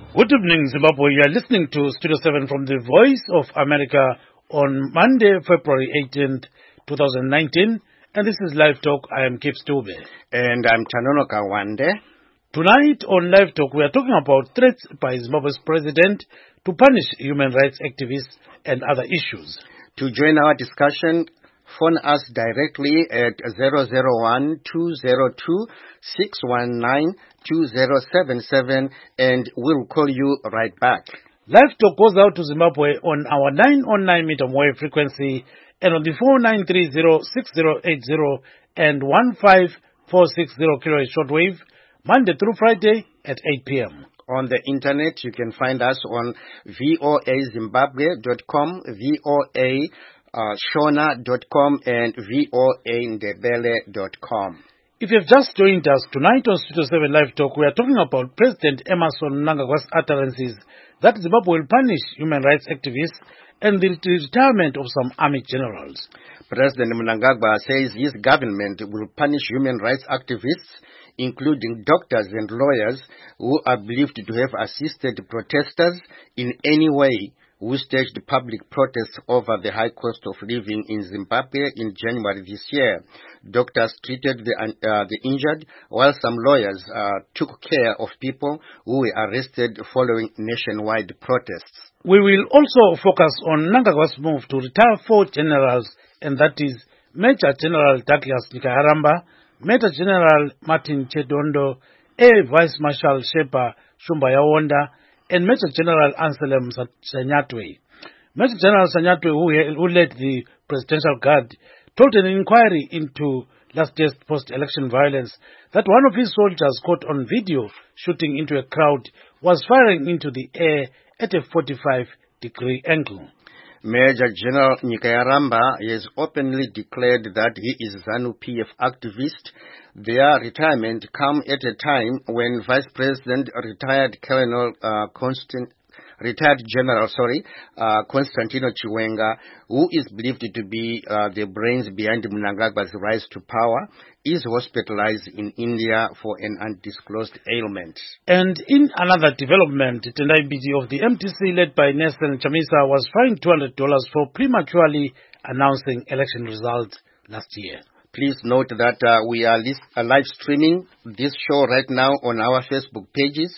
Good evening, Zimbabwe. You are listening to Studio 7 from the Voice of America on Monday, February 18th, 2019. And this is Live Talk. I am Kip Stube. And I'm Tanono Kawande. Tonight on Live Talk, we are talking about threats by Zimbabwe's president to punish human rights activists and other issues. To join our discussion, phone us directly at 001-202-619-2077 and we'll call you right back. Live Talk goes out to Zimbabwe on our 909 medium wave frequency and on the 4930-6080 and 15460 kilohertz shortwave, Monday through Friday at 8 p.m. On the internet, you can find us on voazimbabwe.com, voashona.com, and voandebele.com. If you've just joined us tonight on Studio 7 Live Talk, we are talking about President Emmerson Mnangagwa's utterances that Zimbabwe will punish human rights activists and the retirement of some army generals. President Mnangagwa says his government will punish human rights activists, including doctors and lawyers who are believed to have assisted protesters in any way who staged public protests over the high cost of living in Zimbabwe in January this year. Doctors treated the injured, while some lawyers took care of people who were arrested following nationwide protests. We will also focus on Mnangagwa's move to retire 4 generals, and that is Major General Douglas Nikayaramba, Major General Martin Chedondo, Air Vice Marshal Shepa Shumba Yawonda, and Major General Anselm Sanyatwe. Major General Sanyatwe, who led the Presidential Guard, told an inquiry into last year's post-election violence that one of his soldiers caught on video shooting into a crowd was firing into the air at a 45-degree angle. Major General Nikayaramba has openly declared that he is ZANU-PF activist. Their retirement come at a time when Vice President retired General Constantino Chiwenga, who is believed to be the brains behind Mnangagwa's rise to power, is hospitalized in India for an undisclosed ailment. And in another development, Tendai Biti of the MTC led by Nelson Chamisa was fined $200 for prematurely announcing election results last year. Please note that we are live streaming this show right now on our Facebook pages,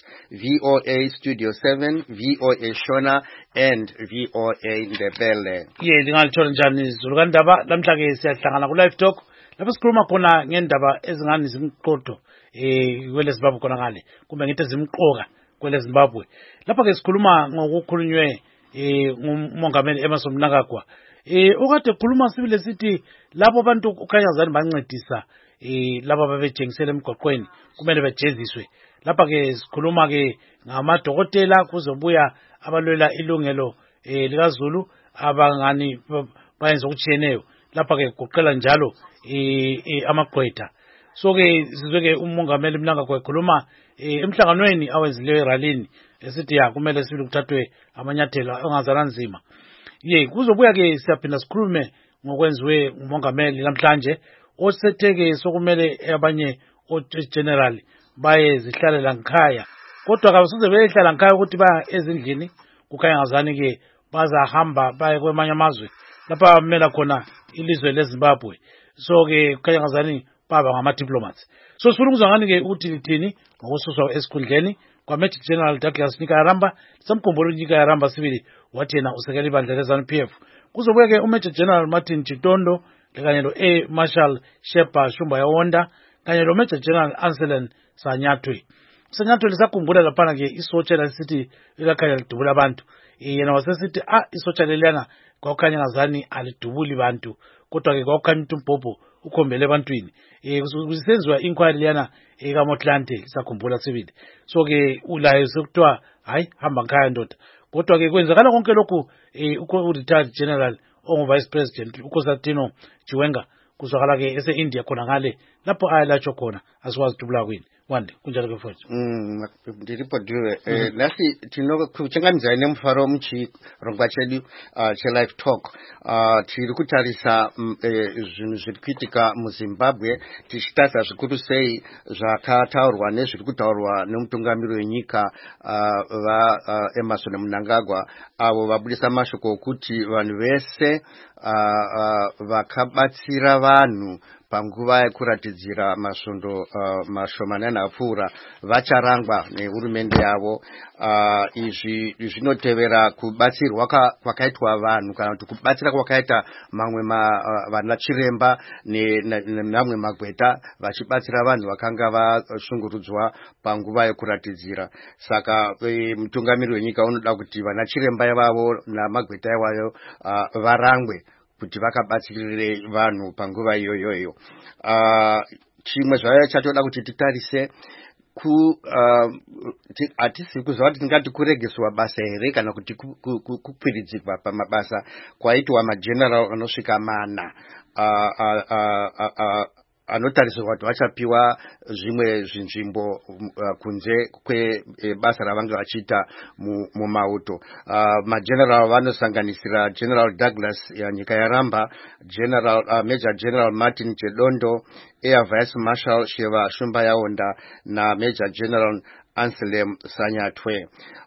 VOA Studio 7, VOA Shona, and VOA Ndebele. Ndingalitsho njani zulukandaba lamhlanje siyahlangana ku live talk lapho sikhuluma khona ngendaba ezingani zimqoqo kwele Zimbabwe khona ngale kumbe ngithi zimqoka kwele Zimbabwe. Lapha ke sikhuluma ngokukhulunywe ngumongameli Emmerson Mnangagwa. Ukade khuluma sibile sithi labo abantu ukhanyazani bancedisa laba babejengisela emgwaqweni kumele bejeziswe. Lapha ke sikhuluma ke ngamadokotela kuzobuya abalwela ilungelo likaZulu abangani bayenza okutshiyeneyo. Lapha ke kuqela njalo amagqwetha. So ke sizwe ke umongameli Mnangagwa ekhuluma emhlanganweni awenzileyo eralini esithi kumele sibili kuthathwe amanyathelo angazana nzima. Kuzobuya ke siyaphinda sikhulume ngokwenziwe umongameli namhlanje osetheke sokumele abanye general baye zihlalela ngikhaya, kodwa kabusize behlala ngikhaya ukuthi ba ezindlini kukhanya ngazani ke bazahamba baye kwamanye amazwe lapha bamela khona ilizwe leZimbabwe. So ke kukhanya ngazani baba ngama diplomats. So sifuna ukuzwa ngani ke ukuthi lithini ngokususwa esikhundleni kwa Major General Douglas Nikayaramba. Samkhumbula Nikayaramba sibili wathi yena usekela ibandla leZANU-PF. Kuzobuya ke uMajor General Martin Chedondo kanye lo Air Marshal Shepa Shumba Yawonda kanye lo Major General Anselm Sanyatwe. Sanyatwe lisakhumbula lapha ke isotsha lesithi likakhanya lidubula abantu. Yena wasesithi isotsha leliyana kwakukhanya ngazani alidubuli abantu, kodwa ke kwakukhanya umbhobho ukhombele ebantwini. Kusenziwa inquiry liyana kaMotlante lisakhumbula sibili. So ke ulayo sekuthiwa hayi hamba ngikhaya ndoda. Kodwa ke kwenzakala konke lokhu retired general ongu vice president uKonstantino Chiwenga kuzwakala ke ese-India khona ngale lapho ayalatshwa khona asikwazi ukuthi ubulawa kwini. Wande kunjalo ke mfowethu. Ndiripo Dube nasi tinokuchengamidza nemufaro muchirongwa chedu chelive talk tiri kutarisa zvinhu zviri kuitika muZimbabwe tichitarisa zvikuru sei zvakataurwa nezviri kutaurwa nemutungamiri wenyika Emmerson Mnangagwa avo vabudisa mashoko okuti vanhu vese vakabatsira vanhu panguva yekuratidzira masvondo mashomanana apfuura vacharangwa nehurumende yavo. Izvi zvinotevera kubatsirwa kwakaitwa vanhu kana kuti kubatsira kwakaita mamwe vana chiremba nemamwe magweta vachibatsira vanhu vakanga vashungurudzwa panguva yekuratidzira. Saka mutungamiri wenyika unoda kuti vana chiremba ivavo namagweta iwayo varangwe kuti vakabatsirire vanhu panguva iyoyo. Chimwe zvayo chatoda kuti titarise hatisi kuziva kuti tingati kuregeswa basa here kana kuti kukwiridzirwa pamabasa kwaitwa mageneral anosvika 4 anotarisirwa kuti vachapiwa zvimwe zvinzvimbo kunze kwebasa ravanga vachiita mumauto. Mageneral vanosanganisira General Douglas nyika yaramba, Major General Martin Chedondo, Air Vice Marshal Sheva Shumba Yaonda na Major General Anselm Sanyatwe.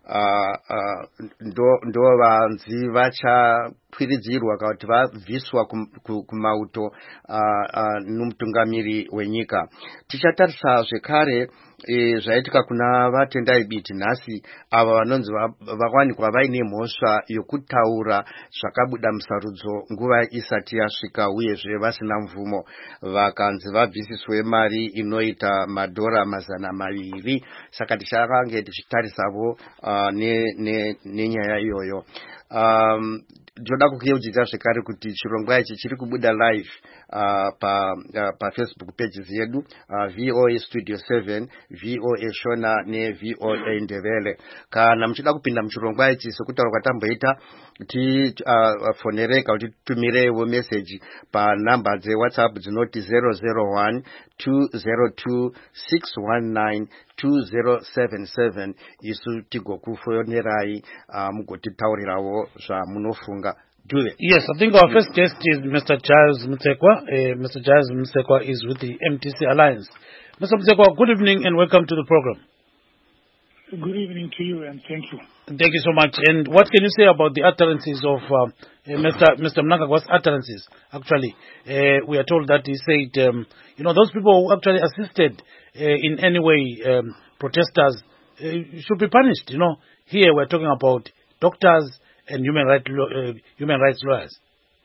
Ndo vanzi vachakwiridzirwa kuti vabviswa kumauto nomutungamiri wenyika. Tichatarisa zvekare zvaitika kuna vatendai biti nhasi ava vanonzi vawanikwa vaine mhosva yokutaura zvakabuda musarudzo nguva isati yasvika uyezve vasina mvumo, vakanzi vabvisiswe mari inoita $200 200. Saka tichakange tichitarisavo nenyaya iyoyo. Ndoda kukuyeudzidza zvekare kuti chirongwa ichi chiri kubuda live Facebook pages yedu VOA Studio 7, VOA Shona neVOA Ndebele. Kana muchida kupinda muchirongwa ichi sokutaura kwatamboita tifonereka kuti tumirewo message panhamba dzeWhatsApp dzinoti 001 202 619 2077 isu tigokufonerai mugotitaurirawo zvamunofunga. Yes, I think our first guest is Mr. Giles Mutsekwa. Mr. Giles Mutsekwa is with the MTC Alliance. Mr. Mutsekwa, good evening and welcome to the program. Good evening to you and thank you. Thank you so much. And what can you say about the utterances of Mr. Mnangagwa's utterances? Actually, we are told that he said, those people who actually assisted in any way protesters should be punished. Here we're talking about doctors and human rights lawyers.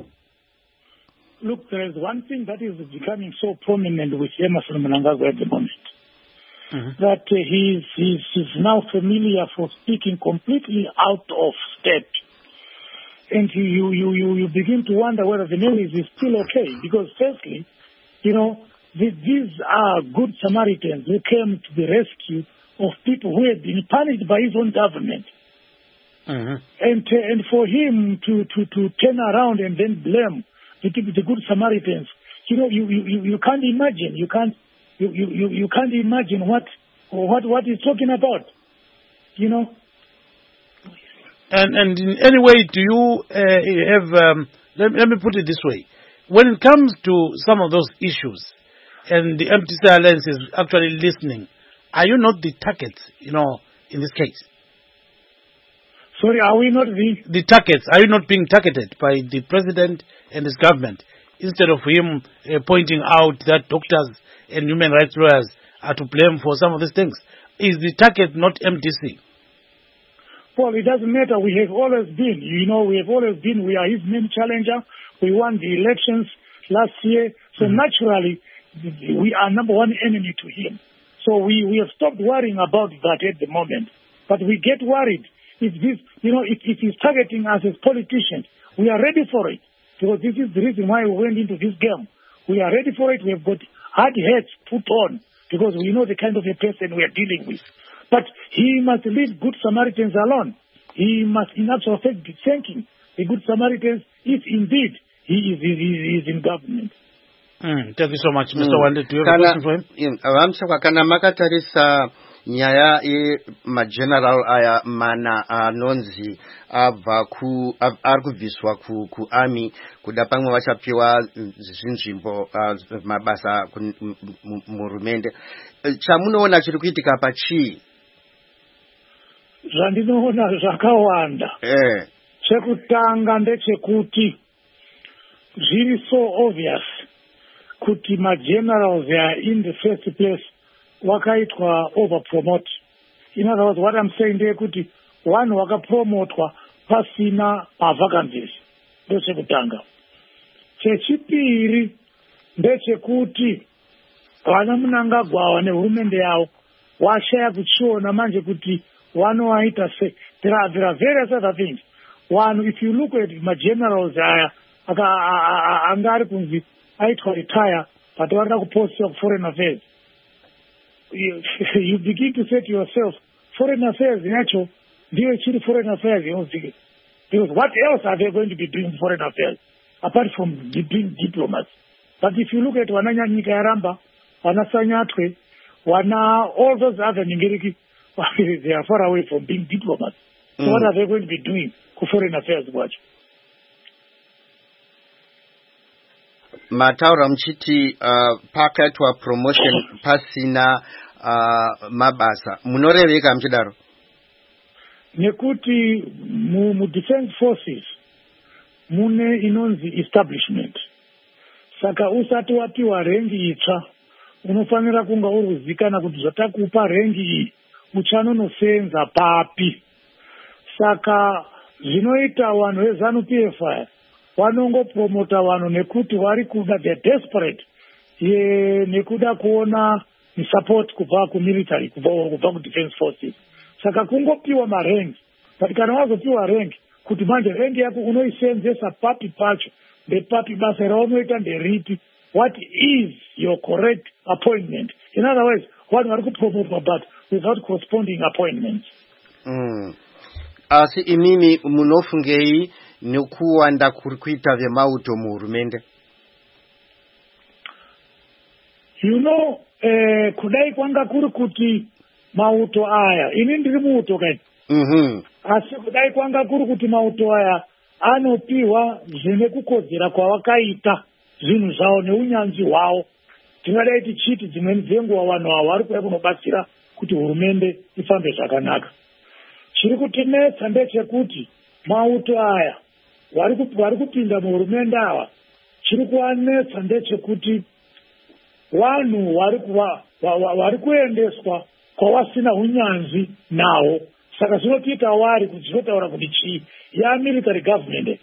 Look, there is one thing that is becoming so prominent with Emmerson Mnangagwa at the moment. That he's now familiar for speaking completely out of step. And you begin to wonder whether the name is still okay. Because firstly, these are good Samaritans who came to the rescue of people who had been punished by his own government. And for him to turn around and then blame the good Samaritans, you can't imagine. You can't imagine what he's talking about. And in any way, do you have? Let me put it this way: when it comes to some of those issues, and the MTC Alliance is actually listening, are you not the targets? In this case. Sorry, are we not the targets? Are you not being targeted by the president and his government instead of him pointing out that doctors and human rights lawyers are to blame for some of these things? Is the target not MTC? Well, it doesn't matter. We have always been. We are his main challenger. We won the elections last year. So naturally, we are number one enemy to him. So we have stopped worrying about that at the moment. But we get worried if this, if he's targeting us as politicians. We are ready for it. Because this is the reason why we went into this game. We are ready for it. We have got hard heads put on because we know the kind of a person we are dealing with. But he must leave good Samaritans alone. He must, in actual fact, be thanking the good Samaritans if indeed he is in government. Thank you so much, Mr. Wande. Do you have a question for him? Vamsekwa kana makatarisa nyaya yemageneral aya mana anonzi abva ari kubviswa kuarmy kuda pamwe vachapiwa zvinzvimbo mabasa muhurumende, chamunoona chiri kuitika pachii? Zvandinoona zvakawanda. Chekutanga ndechekuti zviri so obvious kuti magenerals are in the first place wakaitwa overpromote. In other words, what I'm saying ndeyekuti vanhu vakapromotwa pasina mavacancies. Ndechekutanga. Chechipiri ndechekuti vana Mnangagwa nehurumende yavo washaya kuchiona manje kuti vanovaita se. There are various other things. One, if you look at my generals angari kunzi aitwa retire but vanoda kupostiwa foreign affairs, you begin to say to yourself, foreign affairs yacho ndiyo chiri foreign affairs inozike, because what else are they going to be doing foreign affairs apart from being diplomats? But if you look at vana Nyika Yaramba, vana Sanyatwe, vana all those other Ningeriki, they are far away from being diplomats. So what are they going to be doing for foreign affairs watch? Mataura mchiti pakaitwa promotion pasina mabasa, munoreveka mchidaro? Nekuti mu defense forces mune inonzi establishment. Saka usati wapiwa rengi itsva unofanira kunga urikuzikana kuti zvatakupa rengi iyi uchanonosenza papi. Saka zvinoita vanhu veZANU PF vanongopromota vanhu nekuti vari kuda, they're desperate nekuda kuona support kubva kumilitary, kubva kudefense forces. Saka kungopiwa marengi, but kana wazopiwa rengi kuti manje rengi yako unoisenzesa papi pacho ndepapi, basa raunoita nderipi, what is your correct appointment? In other words, vanhu vari kupromotwa but without corresponding appointments. Asi imimi munofungei nekuwanda kuri kuita vemauto muhurumende? Kudai kwanga kuri kuti mauto aya, ini ndiri muuto kani. Asi kudai kwanga kuri kuti mauto aya anopiwa zvine kukodzera kwavakaita zvinhu zvavo neunyanzvi hwavo, tingadai tichiti dzimweni dzenguva vanhu ava vari kuuya kunobatsira kuti hurumende ifambe zvakanaka. Chiri kutinetsa ndechekuti mauto aya vari kupinda muhurumende ava, chiri kuvanetsa ndechekuti vanhu vari kuendeswa kwavasina unyanzvi nawo. Saka zvinotiita vari kuti zvinotaura kuti chii military government.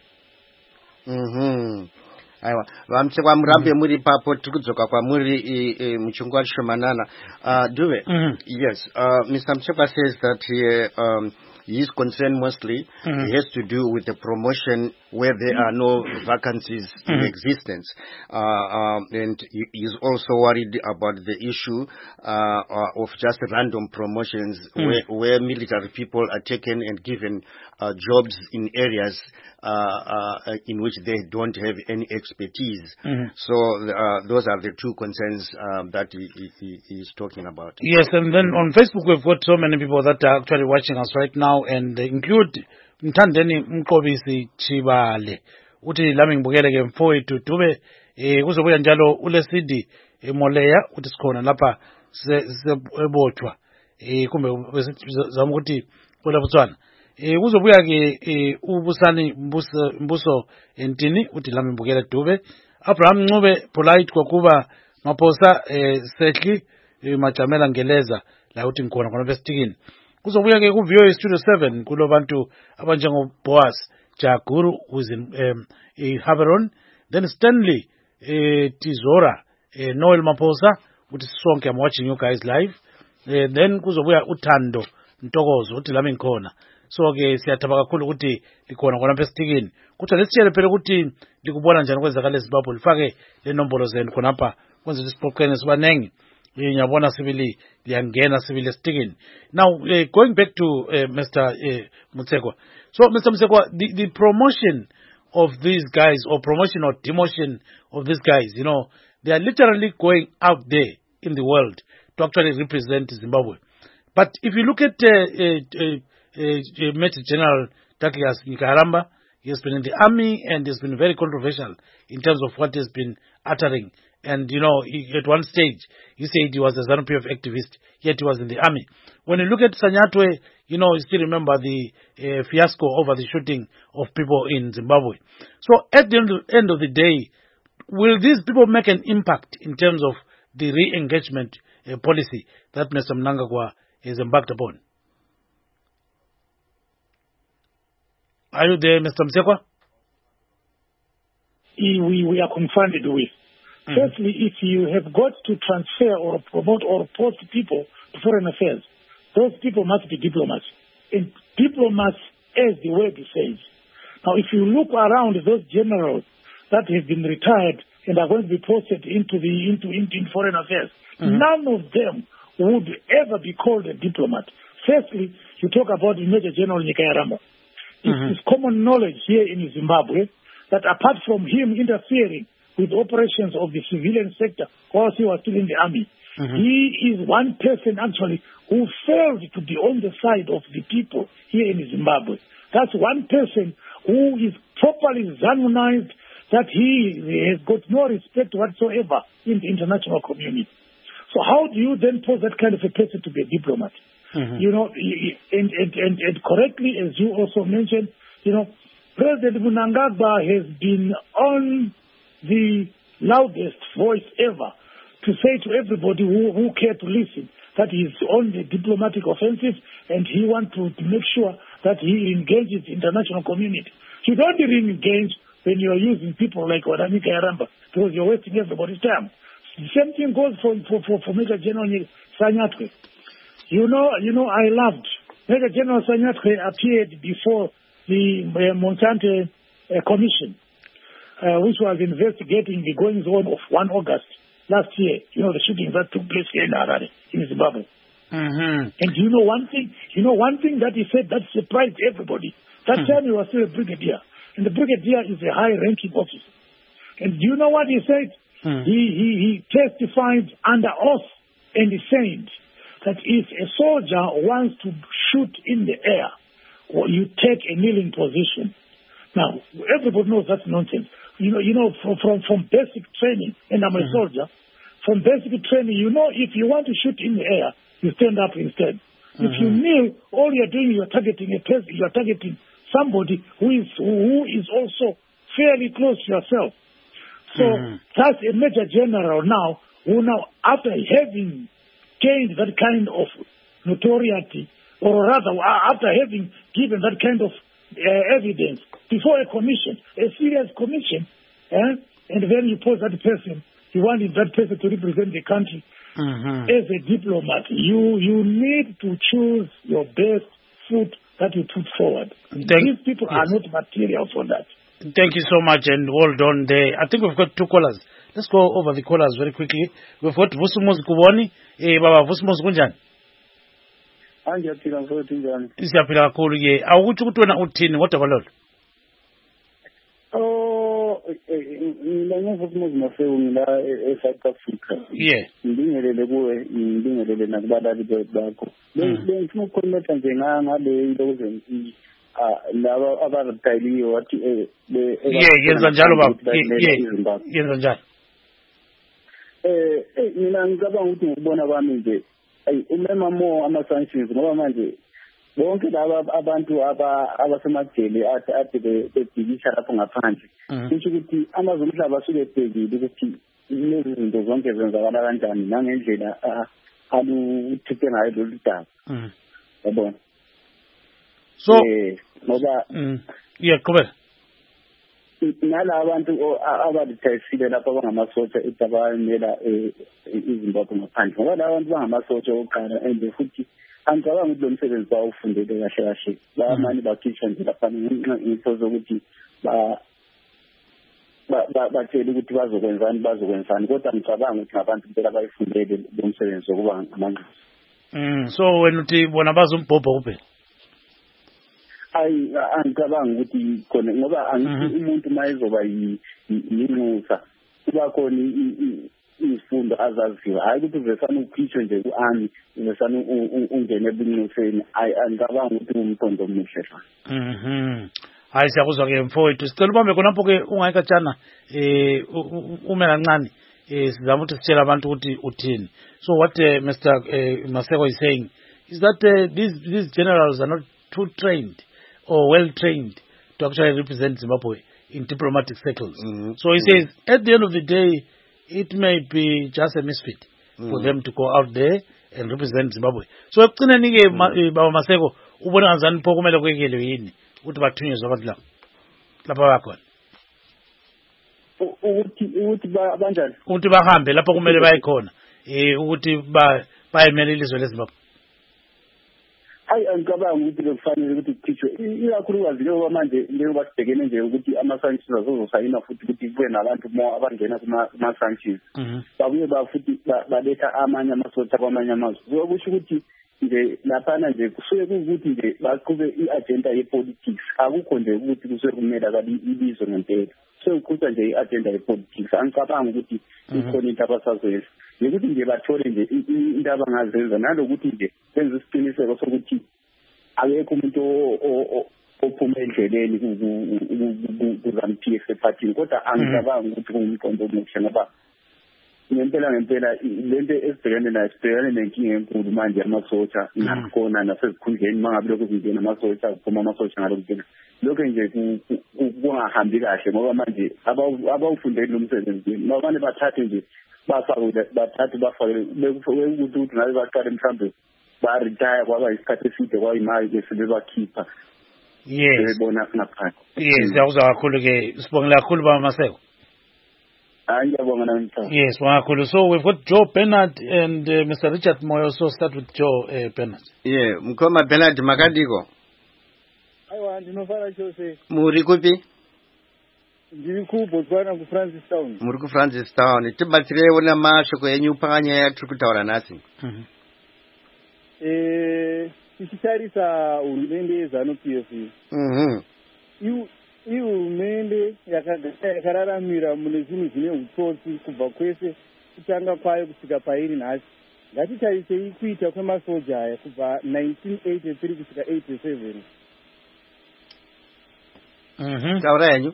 Aiwa, vamsekwa murambe muri papo, tikudzoka kwamuri muchinguva chishomanana. Duve, yes, Mr. Msekwa says that his concern mostly has to do with the promotion where there are no vacancies in existence. And he's also worried about the issue of just random promotions where military people are taken and given jobs in areas in which they don't have any expertise. So those are the two concerns that he is talking about. Yes, and then on Facebook we've got so many people that are actually watching us right now, and they include Mthandeni Mkobisi Chibale, uthi lami ngibukele ke mfowethu Dube, kuzobuya njalo uLesidi Moleya uthi sikhona lapha sebothwa, kumbe zama ukuthi kula Botswana. Kuzobuya ke ubusani mbuso entini uthi lami ngibukele Dube. Abraham Ncube polite kwakuba maphosa sehli majamela ngeleza la uthi ngikhona khona bestikini. Kuzobuya ke ku-VOA Studio 7 kulo bantu abanjengo Boaz Jaguru, who is in Haveron, then Stanley Tizora, Noel Maposa, which is sonke, I'm watching you guys live. Then kuzobuya uThando Ntokozo uthi lami ngikhona. So ke siyathaba kakhulu ukuthi likhona khona bestikini. Kuthi lesitshele phela ukuthi likubona njani kwenzakala eZimbabwe, lifake le nombolo zenu khonapha kwenza isipoqene sibanengi. Ngiyabona sibili liyangena sibili sticking. Now going back to Mr. Mutsekwa. So Mr. Mutsekwa, the promotion of these guys, or promotion or demotion of these guys, They are literally going out there in the world to actually represent Zimbabwe. But if you look at Major General Douglas Nkaramba, he has been in the army and has been very controversial in terms of what he has been uttering. And, at one stage, he said he was a ZANU-PF activist, yet he was in the army. When you look at Sanyatwe, you still remember the fiasco over the shooting of people in Zimbabwe. So at the end of the day, will these people make an impact in terms of the re-engagement policy that Mr. Mnangagwa has embarked upon? Are you there, Mr. Msekwa? We are confronted with. Firstly, if you have got to transfer or promote or post people to foreign affairs, those people must be diplomats. And diplomats, as the word says. Now, if you look around those generals that have been retired and are going to be posted into foreign affairs, none of them would ever be called a diplomat. Firstly, you talk about Major General Nkaramba. It is common knowledge here in Zimbabwe that apart from him interfering with operations of the civilian sector whilst he was still in the army, he is one person actually who failed to be on the side of the people here in Zimbabwe. That's one person who is properly Zanunized, that he has got no respect whatsoever in the international community. So how do you then pose that kind of a person to be a diplomat? And correctly, as you also mentioned, President Mnangagwa has been on the loudest voice ever to say to everybody who care to listen that he's on the diplomatic offensive and he wants to make sure that he engages the international community. You don't really engage when you're using people like Wadani Kayaramba because you're wasting everybody's time. The same thing goes for Major General Sanyatwe. I loved Major General Sanyatwe appeared before the Monsanto Commission, which was investigating the goings-on of 1 August last year, the shootings that took place here in Harare, in Zimbabwe. And one thing that he said that surprised everybody. That time he was still a brigadier, and the brigadier is a high-ranking officer. And do you know what he said? He testified under oath, and he said that if a soldier wants to shoot in the air, you take a kneeling position. Now, everybody knows that's nonsense. From basic training, and I'm a soldier, from basic training, if you want to shoot in the air, you stand up instead. If you kneel, all you're doing, you're targeting a person, you're targeting somebody who is also fairly close to yourself. So that's a major general now, who now, after having gained that kind of notoriety, or rather, after having given that kind of evidence before a commission, a serious commission, and then you pose that person, you wanted that person to represent the country as a diplomat. You need to choose your best foot that you put forward. These people are not material for that. Thank you so much, and well done there. I think we've got 2 callers. Let's go over the callers very quickly. We've got Vusumuzi Kuboni. Baba Vusumuzi kunjani? Angiyaphila mfowethu njani? Siyaphila kakhulu ke. Awukuthi ukuthi wena uthini kodwa balolo? Mina ngivusumuzi Mafewu ngila eSouth Africa. Yeah. Ngibingelele kuwe, ngibingelele nakubalali bakho. Bengifuna ukukhuluma nje ngale into kuzeni laba abaritayiliwe wathi yenza njalo baba. Yenza njalo. Mina ngicabanga ukuthi ngibona kwami nje umema mo ama-sanctions ngoba manje bonke laba abantu abasemajele ade bebhikisha lapho ngaphandle kusho ukuthi amazwe omhlaba asuke ebhekile ukuthi lezi zinto zonke zenzakala kanjani nangendlela aluthithe ngayo lolu daba yabona so ngoba qhubeka nala abantu abalithayisile lapha abangamasotsha abayimela iZimbabwe ngaphandle ngoba laba bantu bangamasotsha oqala and futhi angicabanga ukuthi lo msebenzi bawufundele kahle kahle bamanye bakhishwa nje lapha ngenxa zokuthi batshela ukuthi bazokwenzani kodwa ngicabanga ukuthi ngabantu impela bayifundele lo msebenzi wokuba ngamanqosi. So wena uthi bona bazombhobha kuphela? Angicabanga ukuthi khona ngoba angithi umuntu mayezoba yinxusa kuba khona izifundo azaziyo, hayi ukuthi uvesane ukhishwe nje ku-army uvesane ungene ebunxuseni. Angicabanga ukuthi ngumqondo omuhle fa. Hayi siyakuzwa-ke mfowethu, sicela ubambe khonapho-ke ungayikatshana ume kancane sizama ukuthi sitshele abantu ukuthi uthini. So what Mr. Maseko is saying is that these generals are not too trained or well trained to actually represent Zimbabwe in diplomatic circles. So he says at the end of the day it may be just a misfit for them to go out there and represent Zimbabwe. So ekugcineni-ke Baba Maseko ubona ngazani pho kumele kwekelwe yini ukuthi bathunyezwe abantu lapha bakhona ukuthi banjani ukuthi bahambe lapho kumele baye khona ukuthi bayemele ilizwe leZimbabwe. Hayi angicabanga ukuthi bekufanele ukuthi kukhishwe ikakhulukazi njengoba manje njengoba sibhekene nje ukuthi ama-sanctions azozosayina futhi ukuthi kube nabantu abangena kuma-sanctions babuye futhi baletha amanye amasosha kwamanye amazwe. So kusho ukuthi nje laphana nje kusuke kuwukuthi nje baqhube i-agenda ye-politics, akukho nje ukuthi kusuke kumele kabi ilizwe ngempela. So kukhutshwa nje i-agenda ye-politics. Angicabanga ukuthi ikhona into abasazoyenza nokuthi nje bathole nje into abangazenza, nalokuthi nje benze isiqiniseko sokuthi akekho umuntu ophuma endleleni ku-ZANU-PF ephathini. Kodwa angicabanga ukuthi kungumqondo omuhle ngoba ngempela lento esibhekane nayo, sibhekane nenkinga enkulu manje yamasotsha nakhona nasezikhundleni mangabe lokhu kungena amasotsha kuphuma amasotsha ngalo kungena lokho nje kungahambi kahle ngoba manje abawufundeli lo msebenzi mabane bathathe nje bathathe bafake ukuthi ngabe baqale mhlawumbe ba-retire kwaba isikhathi eside kwayimali bese bebakhipha bebona ngaphandle. Yes, siyakuzwa kakhulu-ke, sibongile kakhulu Baba Maseko. Ngiyabonga nami. Yes, kakhulu. So we've got Joe Bernard and Mr. Richard Moyo. So start with Joe Bernard. Yeah, Mkoma Bernard Makadiko. Aiwa, ndinofara chose. Muri kupi? Ndiri kuBotswana ku Francis Town. Muri ku Francis Town. Tibatsire wona mashoko yenyu panganya yatiri kutaura nasi. Tichitarisa hurumende yeZANU-PF. Ihurumende yakararamira mune zvinhu zvine utsotsi kubva kwese kutanga kwayo kusvika pairi nhasi. Ngatitarisei kuita kwemasoja aya kubva 1983 kusvika 87. Taura yenyu?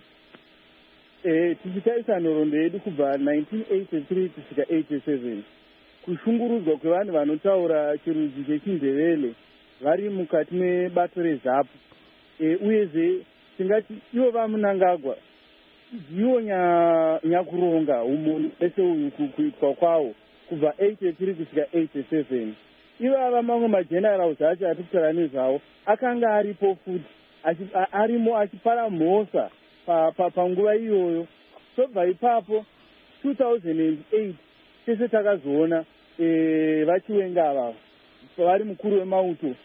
Tichitarisa nhoroondo yedu kubva 1983 kusvika 87. Kushungurudzwa kwevanhu vanotaura chirudzi chechindevele vari mukati mebato reZAPU. Uyezve tingati ivo vaMunangagwa ndivo nyakuronga umoni wese uyu kuitwa kwawo kubva 83 kusvika 87. Ivava mamwe magenerals acho atikutaura nezvavo akanga aripo futi arimo achipara mhosa panguva iyoyo. Sobva ipapo 2008 tese takazoona vachiwenga ava vari mukuru wemauto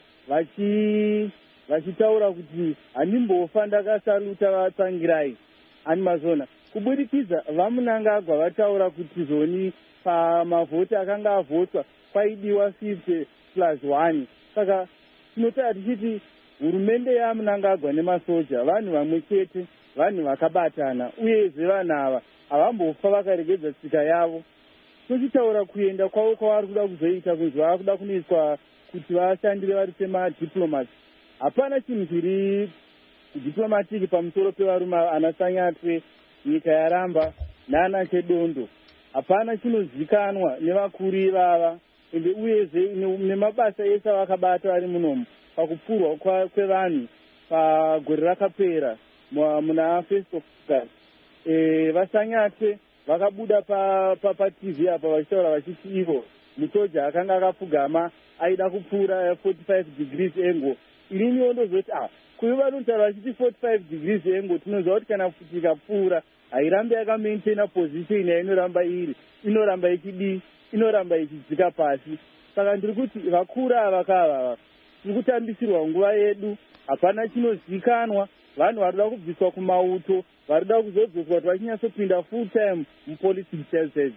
vachitaura kuti handimbofa ndakasaruta vatsangirai ani mazona kubudikidza vaMunangagwa vataura kuti zoni pamavhoti akanga avhotwa kwaidiwa 50+1. Saka tinotara tichiti hurumende yaMunangagwa nemasoja vanhu vamwe chete, vanhu vakabatana, uyezve vanhu ava havambofa vakaregedza tsika yavo. Tochitaura kuenda kwavo kwavari kuda kuzoita kunzi vava kuda kunoiswa kuti vashandire vari semadiplomats. Hapana chinhu chiri diplomatiki pamusoro pevarume anasanyatwe, nyika yaramba nana chedondo. Hapana chinozikanwa nevakuru ivava ende uyezve nemabasa ese avakabata vari munomu pakupfurwa kwevanhu pagore rakapera muna 1st of August. Vasanyatwe vakabuda paTV apa vachitaura vachiti ivo musoja akanga akapfugama aida kupfuura 45 degrees angle. Ininiwo ndozoti kuyo vanotaura vachiti 45 degrees angle tinoziva kuti kana tikapfuura hairambi yakamaintaina position yainoramba iri, inoramba ichidii, inoramba ichidzika pasi. Saka ndiri kuti vakuru ava kavava tiri kutambisirwa nguva yedu, hapana chinozikanwa. Vanhu vari kuda kubviswa kumauto, vari kuda kuzodzoswa kuti vachinyatsopinda full time mupolitics chaidzo.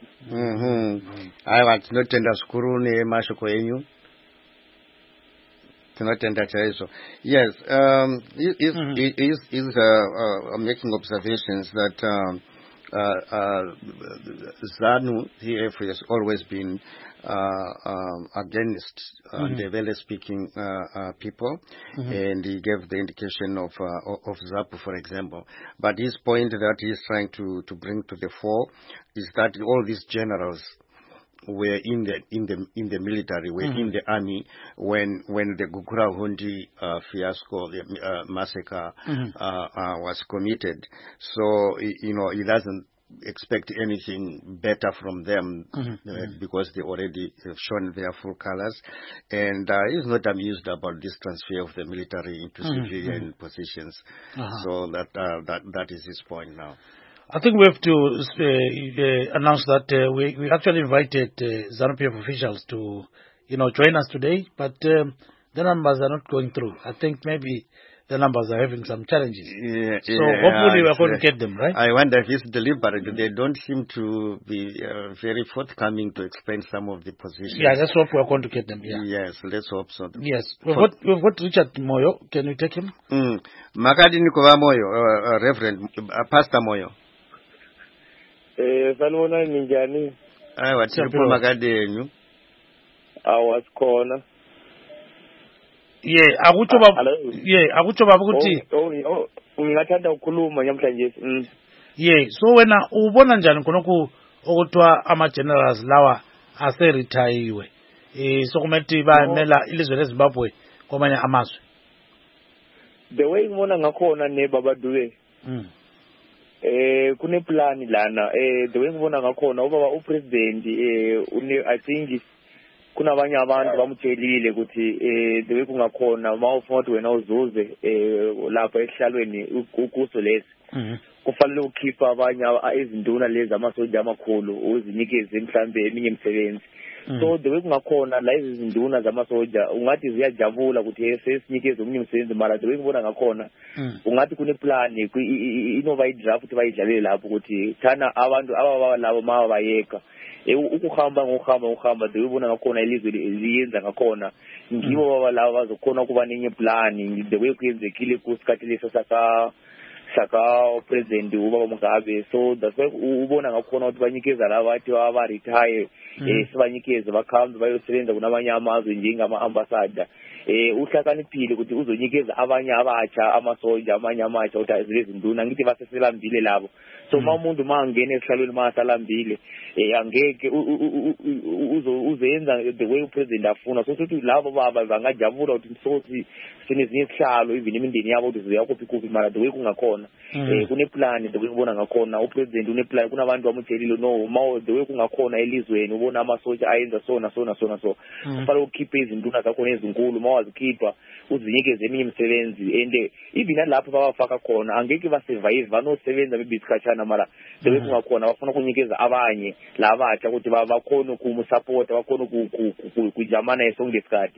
Aiwa, tinotenda zvikuru nemashoko enyu. Tinotenda chaizvo. Yes, he's making observations that ZANU TF has always been against Ndebele speaking people, and he gave the indication of ZAPU, for example. But his point that he's trying to bring to the fore is that all these generals were in the military, were in the army when the Gukura Hundi fiasco, the massacre was committed. So he doesn't expect anything better from them because they already have shown their full colors, and he's not amused about this transfer of the military into civilian positions. So that is his point now. I think we have to announce that we actually invited ZANU-PF officials to, join us today, but the numbers are not going through. I think maybe the numbers are having some challenges. Hopefully we're going to get them, right? I wonder if it's deliberate. They don't seem to be very forthcoming to explain some of the positions. Yeah, let's hope we're going to get them. Yeah. Yes, let's hope so. Yes. We've got Richard Moyo. Can we take him? Makadi Nikowa Moyo, Reverend Pastor Moyo. Sanibona ninjani? Wathipho makade yenu. Awasikhona. Akutsho baba ukuthi ngingathanda ukukhuluma namhlanje. So wena ubona njani khonokho okuthiwa ama-generals lawa aserithayiwe sokumethi bayimela ilizwe leZimbabwe kwamanye amazwe? The way ngibona ngakhona nebabadube kuneplan lana the way ngibona ngakhona ubaba upresident I think kunabanye abantu bamutshelile ukuthi the way kungakhona mawufuna ukuthi wena uzuze lapha ehlalweni ukuso lesi kufanele ukhipha abanye izinduna lezi amasoja amakhulu uzinikeze mhlambe eminye imisebenzi. So the way kungakhona la izinduna zamasoja ungathi ziyajabula ukuthi sesinikeze omunye umsebenzi, mara the way ngibona ngakhona ungathi kuneplan inova idraft bayidlalele lapho ukuthi thana abantu ababa labo mabayeka ukuhamba ngokuhamba the way ubona ngakhona ilizwe liyenza ngakhona ngibo baba labo bazokhona kuba nenye plan the way kuyenzekile kusikhathi leso saka president ubaba Mugabe. So that's why ubona ngakhona ukuthi banikeza laba athi aba retire sibanikeze bakhambe bayosebenza kunamanye amazwe njengama ambassador. Uhlakaniphile ukuthi uzonikeza abanye abatsha amasoja amanye amatsha ukuthi ezilezinduna ngithi baseselambile labo. So umuntu mangene esihlalweni masalambile angeke uzenza the way upresident afuna. So ukuthi labo baba bangajabula ukuthi msosi sinezinye isihlalo even imindeni yabo ukuthi ziyakuphi mara the way kungakhona kuneplan the way ubona ngakhona upresident uneplan kunabantu bamutshelile no the way kungakhona elizweni ubona amasoja ayenza so kufanele ukhiphe izinduna zakho ezinkulu mawazikhipha uzinikeze eminye imisebenzi and even nalapho babafaka khona angeke basurvive banosebenza bebisikhatshana mara the way kungakhona bafuna ukunikeza abanye labatsha ukuthi bakhona ukumusupport bakhona kujamana esongesikhathi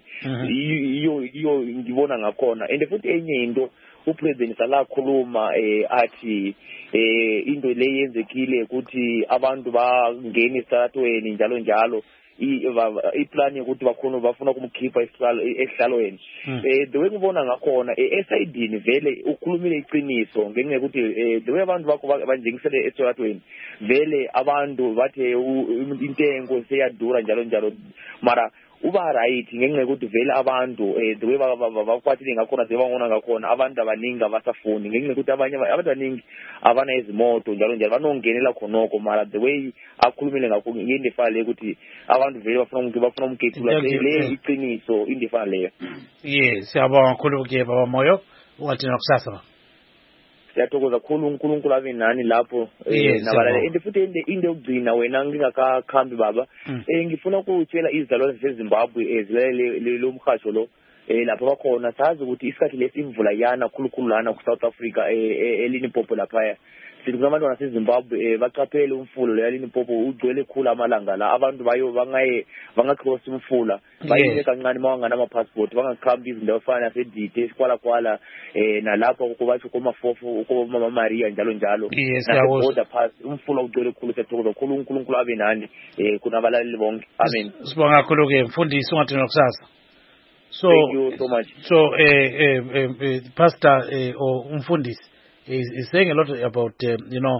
iyo ngibona ngakhona. And futhi enye into upresident salakhuluma athi into le yenzekile ukuthi abantu bangena esitratweni njalo iplan yokuthi bafuna ukumkhipha esihlalweni. The way ngibona ngakhona esidini vele ukhulumile iqiniso ngenxa ukuthi the way abantu bakho banjengisele esitratweni vele abantu bathe intengo seyadura njalo mara uba right ngenxa yokuthi vele abantu the way bakwathile ngakhona sebangona ngakhona abantu abaningi abasafuni ngenxa yokuthi abantu abaningi abana izimoto njalo banongenela khonoko mara the way akhulumile ngakho ngendefana le ukuthi abantu vele bafuna umkhethula le iqiniso indefana leyo. Siyabonga kakhulu ke baba Moyo ungathina kusasa. Siyathokoza kakhulu uNkulunkulu abe nani lapho nabalale. And futhi into yokugcina wena ngingakakhambi baba ngifuna ukutshela izizalwane zeZimbabwe ezilele lo mkhatsho lo lapho bakhona sazi ukuthi isikhathi lesimvula yana khulukhulu lana ku South Africa eLimpopo lapha sithi abantwana baseZimbabwe baqaphele umfulo lo eLimpopo ugcwele khulu amalanga la abantu bangacross umfula bayile kancane mawangana ama passport bangakhambi izindawo efana naseDite esikwala nalapho kubatsho komafofu Mama Maria njalo border pass umfula ugcwele khulu. Siyathokoza kakhulu uNkulunkulu abe nani kunabalali bonke. Amen. Sibonga kakhulu ke mfundisi ungathina kusasa. Thank you so much. So Pastor or umfundisi is saying a lot about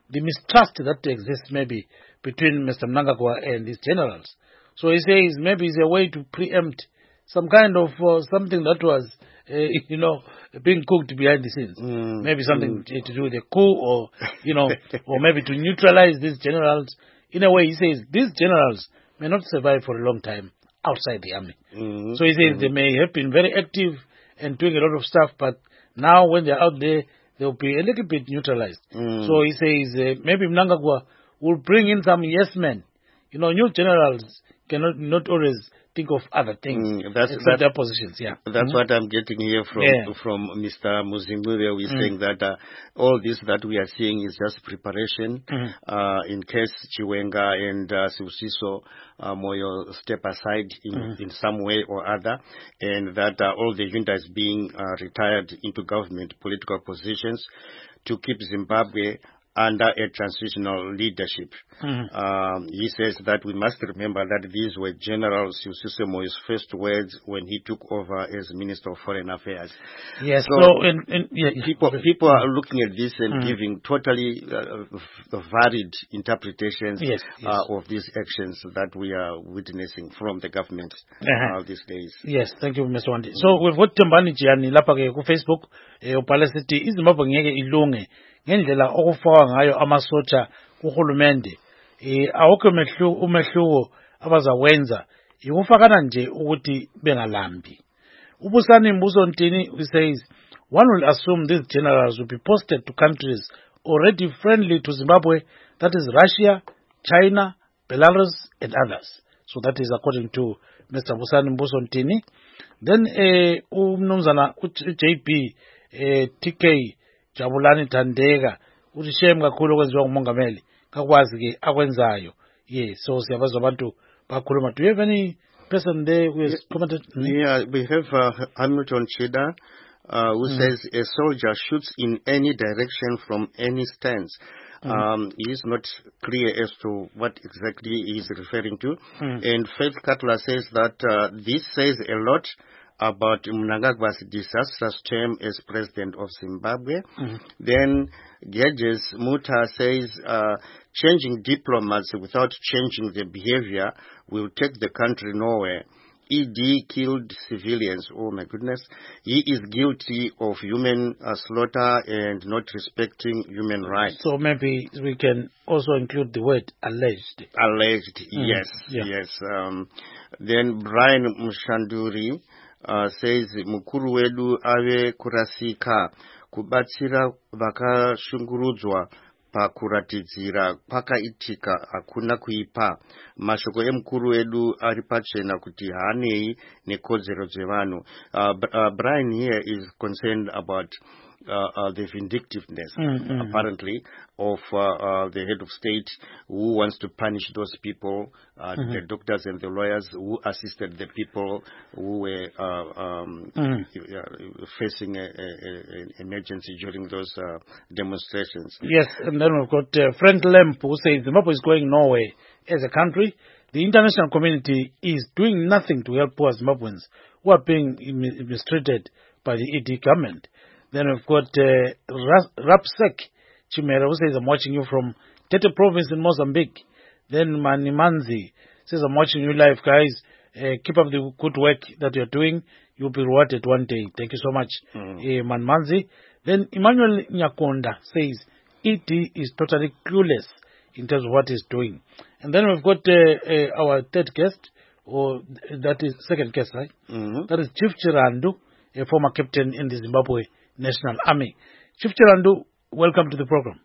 the mistrust that exists maybe between Mr. Mnangagwa and his generals. So he says maybe it's a way to preempt some kind of something that was, being cooked behind the scenes. Maybe something to do with a coup or, or maybe to neutralize these generals. In a way, he says these generals may not survive for a long time outside the army. So he says they may have been very active and doing a lot of stuff, but now when they're out there, they'll be a little bit neutralized. So he says maybe Mnangagwa will bring in some yes men. New generals cannot not always think of other things except their positions. Yeah, that's what I'm getting here from Mr. Muzimbwe. We're saying that all this that we are seeing is just preparation in case Chiwenga and Sibusiso Moyo step aside in some way or other, and that all the junta is being retired into government political positions to keep Zimbabwe under a transitional leadership. He says that we must remember that these were General Sibusiso Moyo's first words when he took over as Minister of Foreign Affairs. Yes, people are looking at this and giving totally varied interpretations of these actions that we are witnessing from the government these days. Yes, thank you, Mr. Wandi. So we've got Tembani Jiani lapha ke ku Facebook ubhala sithi iZimbabwe ngeke ilunge ngendlela okufaka ngayo amasotsha kuhulumende. Awukho umehluko abazawenza ikufakana nje ukuthi bengalambi. Ubusani Mbuso Ntini says one will assume these generals will be posted to countries already friendly to Zimbabwe, that is Russia, China, Belarus and others. So that is according to Mr. Busani Mbuso Ntini. Then umnumzana JP TK Jabulani Tandega uthi shame kakhulu okwenziwa ngumongameli kakwazi ke akwenzayo. Yes, so siyabazwa abantu bakhuluma. Do you have any person there who has commented? Yeah, we have Hamilton Chida who says a soldier shoots in any direction from any stance. He is not clear as to what exactly he is referring to. And Faith Cutler says that this says a lot about Mnangagwa's disastrous term as president of Zimbabwe. Then Gedges Muta says changing diplomats without changing their behavior will take the country nowhere. ED killed civilians. Oh my goodness. He is guilty of human slaughter and not respecting human rights. So maybe we can also include the word alleged. Alleged, yes. Then Brian Mushanduri says mukuru wedu ave kurasika kubatsira vakashungurudzwa pakuratidzira kwakaitika hakuna kuipa. Mashoko emukuru wedu ari pachena kuti haanei nekodzero dzevanhu. Brian here is concerned about the vindictiveness apparently of the head of state who wants to punish those people, the doctors and the lawyers who assisted the people who were facing an emergency during those demonstrations. Yes, and then we've got Frank Lemp who says Zimbabwe is going nowhere as a country. The international community is doing nothing to help poor Zimbabweans who are being mistreated by the ED government. Then we've got Rapsek Chimera who says, I'm watching you from Tete province in Mozambique. Then Manimanzi says, I'm watching you live, guys. Keep up the good work that you're doing. You'll be rewarded one day. Thank you so much, Manmanzi. Then Emmanuel Nyakonda says, ED is totally clueless in terms of what he's doing. And then we've got our third guest, or that is second guest, right? That is Chief Chirandu, a former captain in the Zimbabwe National Army. Chief Chirandu, welcome to the program.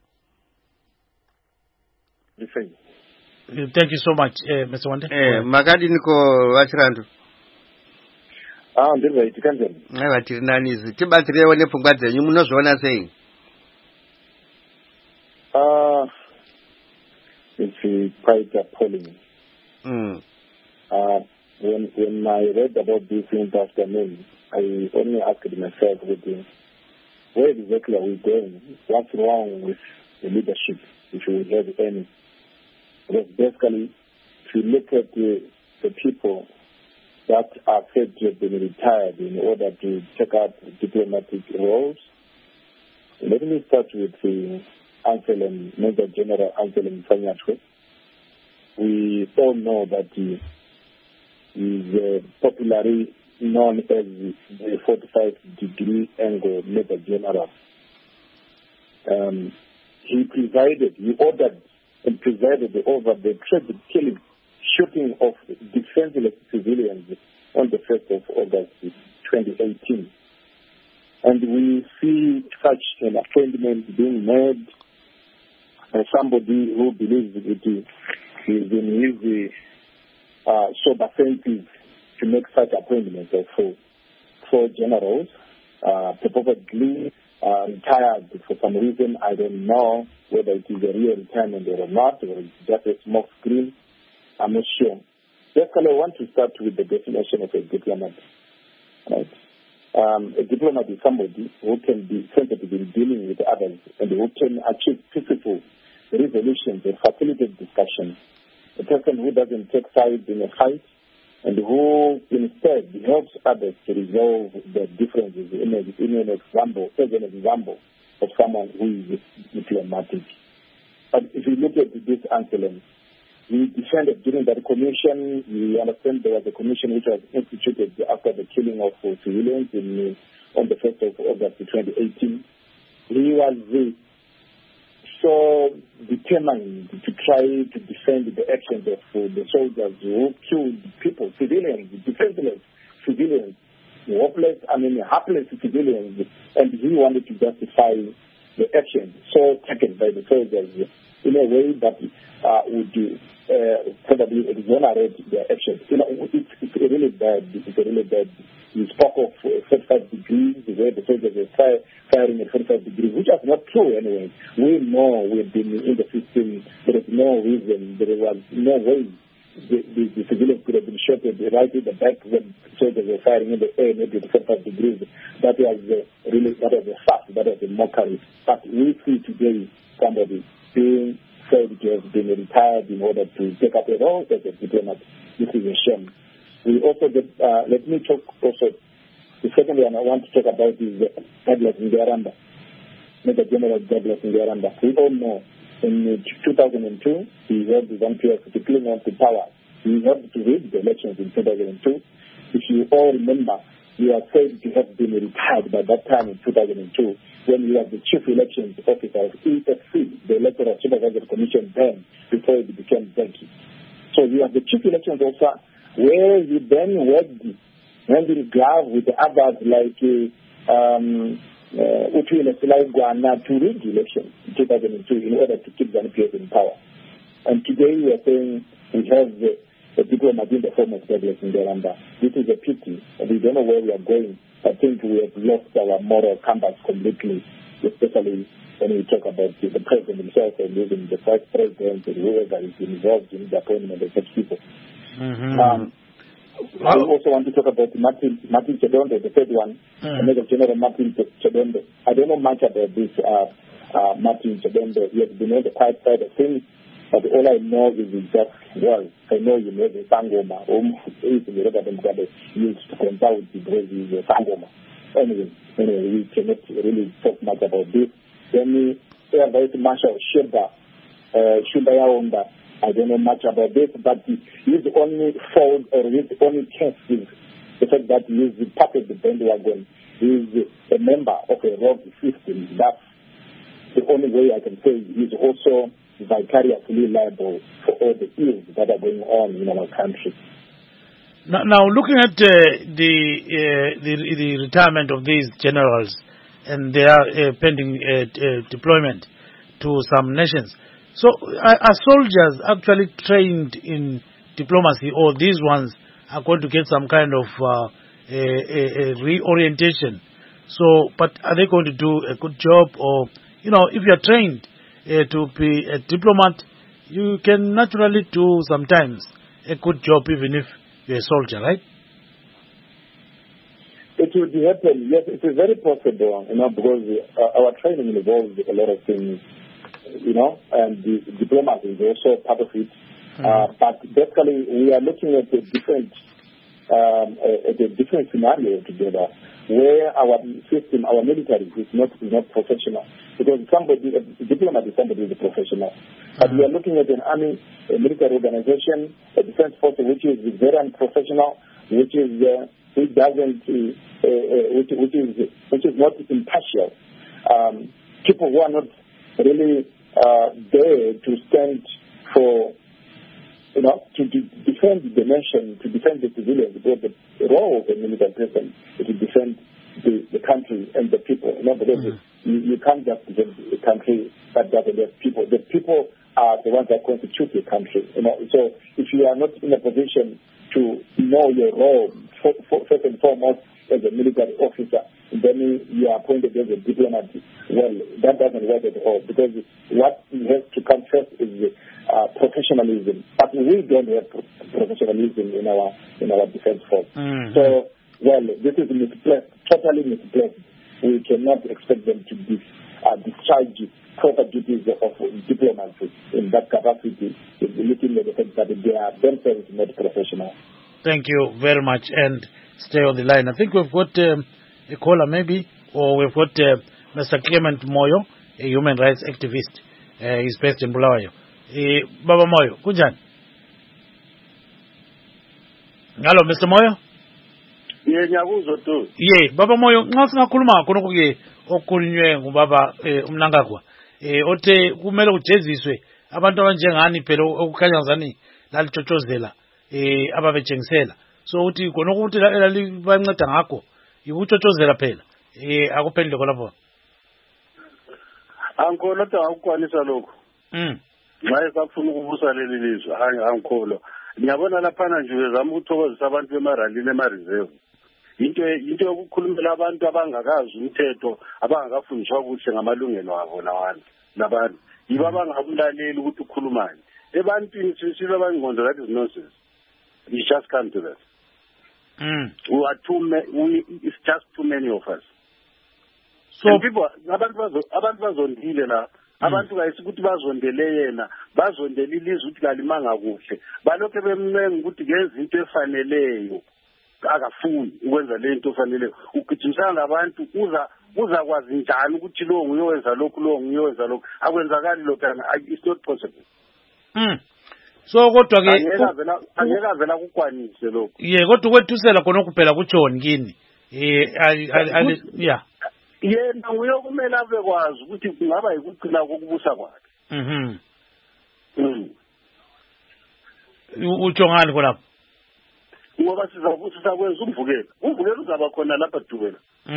Thank you so much, Mr. Wande. Makadi niko wachirandu. Ndiri tikanzeni. Tiri nanizi. Tibatsirewo nepfungwa dzenyu munozviona sei? It's quite appalling. When I read about this in the afternoon, I only asked myself, where exactly are we going? What's wrong with the leadership, if we have any? Because basically, if you look at the people that are said to have been retired in order to take up diplomatic roles, let me start with Major General Anselm Sanyatwe. We all know that he is popularly known as the 45-degree angle Major General. He ordered and presided over the tragic killing, shooting of defenseless civilians on the 1st of August 2018. And we see such an appointment being made by somebody who believes it is in his sober senses to make such appointments of four generals, probably retired for some reason. I don't know whether it is a real retirement or not, or it's just a smoke screen. I'm not sure. Basically, I want to start with the definition of a diplomat. Right? A diplomat is somebody who can be sensitive in dealing with others and who can achieve peaceful resolutions and facilitate discussion. A person who doesn't take sides in a fight and who instead helps others to resolve their differences as an example of someone who is diplomatic. But if you look at this Anselm, we defended during that commission. We understand there was a commission which was instituted after the killing of civilians on the 1st of August 2018. He was so determined to try to defend the actions of the soldiers who killed people, civilians, defenseless civilians, hapless civilians, and he wanted to justify the actions so taken by the soldiers in a way that would probably exonerate their actions. It's really bad. It's really bad. We spoke of 45 degrees, where the soldiers were firing at 45 degrees, which was not true anyway. We know we've been in the system. There is no reason. There was no way the civilians could have been shot right in the back when soldiers were firing in the air, maybe at 45 degrees. That was a fact. That was a mockery. But we see today somebody being said to have been retired in order to take up a role as a diplomat. This is a shame. We also let me talk also. The second one I want to talk about is Douglas Ngaramba, Major General Douglas Ngaramba. We all know in 2002 he helped the ZANU-PF to cling on to power. He helped to rig the elections in 2002. If you all remember, he was said to have been retired by that time in 2002 when he was the chief elections officer of EFC, the Electoral Supervisory Commission then, before it became ZENCI. So he was the chief elections officer, where he then worked hand in glove with others like Utwile Selaigwana to rig the election in 2002 in order to keep ZANU-PF in power. And today we are saying we have a diplomat in the form of Douglas Ngaramba. This is a pity, and we don't know where we are going. I think we have lost our moral compass completely, especially when we talk about the president himself and even the vice president and whoever is involved in the appointment of such people. Mm-hmm. I also want to talk about Martin Chedonde, the third one, Major General Martin Chedonde. I don't know much about this Martin Chedonde. He has been on the quiet side of things, but all I know is that, I know you know the Sangoma, is the Robert Mugabe used to consult because he's a Sangoma. Anyway, we cannot really talk much about this. Then Air Vice Marshal Shubaya Onda, I don't know much about this, but his only fault or his only case is the fact that he is part of the bandwagon. He is a member of a rogue system. That's the only way I can say he is also vicariously liable for all the ills that are going on in our country. Now looking at the retirement of these generals and their pending deployment to some nations, so are soldiers actually trained in diplomacy, or these ones are going to get some kind of a reorientation? So, but are they going to do a good job? Or, if you are trained to be a diplomat, you can naturally do sometimes a good job even if you're a soldier, right? It would happen, yes. It is very possible, because our training involves a lot of things, and the diplomacy is also part of it. But basically, we are looking at a different scenario together. where our system, our military is not professional. Because a diplomat is somebody who is a professional. But we are looking at an army, a military organization, a defense force which is very unprofessional, which is not impartial. People who are not really there to stand for, to defend the nation, to defend the civilians, because the role of the military person is to defend the country and the people. Because you can't just defend the country that doesn't have people. The people are the ones that constitute the country. So if you are not in a position to know your role, first and foremost, as a military officer, then you are appointed as a diplomat. Well, that doesn't work at all, because what has to come first is professionalism. But we don't have professionalism in our defense force. So, this is misplaced, totally misplaced. We cannot expect them to discharge proper duties of diplomacy in that capacity, looking at the fact that they are themselves not professional. Thank you very much, and stay on the line. I think we've got a caller maybe, or we've got Mr. Clement Moyo, a human rights activist. He's based in Bulawayo. Baba Moyo, kunjani? Hello, Mr. Moyo? Ngiyakuzwa tu. Baba Moyo, nxa singakhuluma khonokho ke okukhulunywe ngubaba uMnangagwa. Othe kumele kujeziswe abantu abanjengani phela okukhanya ngazani lalitshotsozela ababetshengisela. So uthi khonokho ukuthi lalibanceda ngakho yikutshotsozela phela. Akuphendule khonapho. Angikholwa ukuthi akukwanisa lokho. Nxa esafuna ukubusa leli lizwe angikholwa. Ngiyabona laphana nje bezama ukuthokozisa abantu bemaralini emareserve. Into yokukhulumela abantu abangakazi umthetho, abangakafundiswa kuhle ngamalungelo abo labantu. Yibo abangabulalela ukuthi ukhulumani. Ebantwini sisilo abangqondo, that is nonsense. We just come to that. We are it's just too many of us. So people, abantu bazondile la. Abantu kayisikuthi bazondele yena, bazondele ilizwe ukuthi kalimanga kuhle. Balokho bemncenga ukuthi kenza into efaneleyo. Akafuni ukwenza le nto efaneleyo. Ugijimisana labantu uzakwazi njani ukuthi lo nguyowenza lokhu, lo nguyowenza lokhu. Akwenzakali lokho, it's not possible. So kodwa ke angeka vela kukwanise lokho. Kodwa kwethusela khona kuphela kutshoni kini. Yena uyokumele abekwazi ukuthi kungaba yikuqina kokubusa kwakhe. Utsho ngani khonapho? Ngoba sizakwenza umvukelo uzaba khona lapha duwela.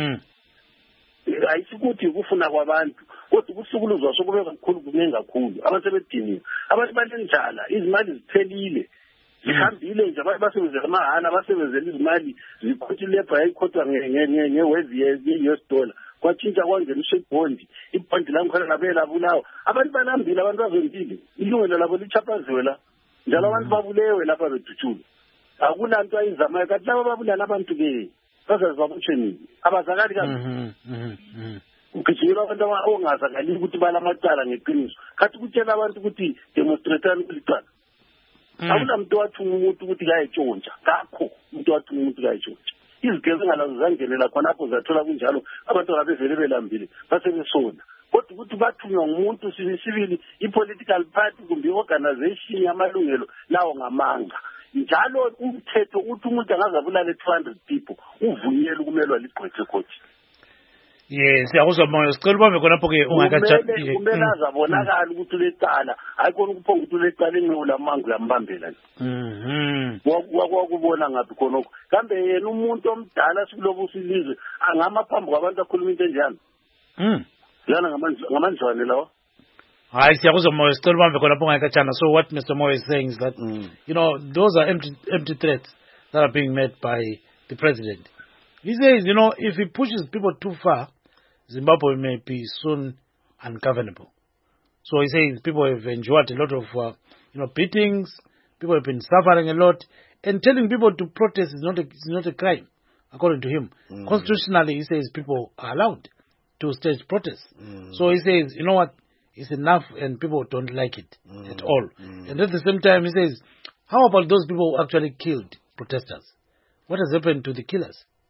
Ayisikuthi ukufuna kwabantu, kodwa ukusukuluzwa sokube kakhulu kunengi kakhulu. Abantu sebediniwe, abantu banenjala, izimali ziphelile, zihambile nje, basebenzela amahana, basebenzela izimali zikhotha ilebha yayikhothwa ngewezi ye-US dollar. Kwatshintsha kwangeniswa ibhondi, ibhondi langikhona labela bulawo. Abantu balambile, abantu bazondile, ilungelo labo lichaphaziwe la. Njalo abantu babulewe lapha bedutshulo. Akunanto ayizamayo, kanti laba babulala abantu ke bazazi babotshwe nini? Abazakali kabi. Ukujula abantu ongazakali ukuthi balamacala ngeqiniso. Kathi kutshela abantu ukuthi demonstratani kulicala. Akunamuntu wathuma umuntu ukuthi kayetshontsha. Kakho umuntu wathuma umuntu kayetshontsha. Izigeze ngalazo zangenela khonapho zathola kunjalo, abantu abavele belambile basebesona. Kodwa ukuthi bathunywa ngumuntu sibili i-political party kumbe i-organization yamalungelo lawo ngamanga. Njalo umthetho uthi umuntu angazabulala 200 people uvunyelwe ukumelwa ligqwethe coach. Siyakuzwa Moyo, sicela ubambe khonapho ke ungakatshati. Kumele azabonakala ukuthi ulecala, ayikona ukuphonga ukuthi ulecala enqola mangu yambambela nje. Wakubona ngaphi khonokho. Kambe yena umuntu omdala sikulobu silizwe angama phambi kwabantu akhuluma into enjani? Yana ngamanjwane lawo. Siyakuzwa Moyo, sicela ubambe khonapho ungakatshana. So what Mr. Moyo is saying is that those are empty threats that are being made by the president. He says, if he pushes people too far, Zimbabwe may be soon ungovernable. So he says people have endured a lot of beatings, people have been suffering a lot, and telling people to protest is not a crime, according to him. Constitutionally, he says people are allowed to stage protests. So he says, you know what, it's enough, and people don't like it at all. And at the same time, he says, how about those people who actually killed protesters? What has happened to the killers?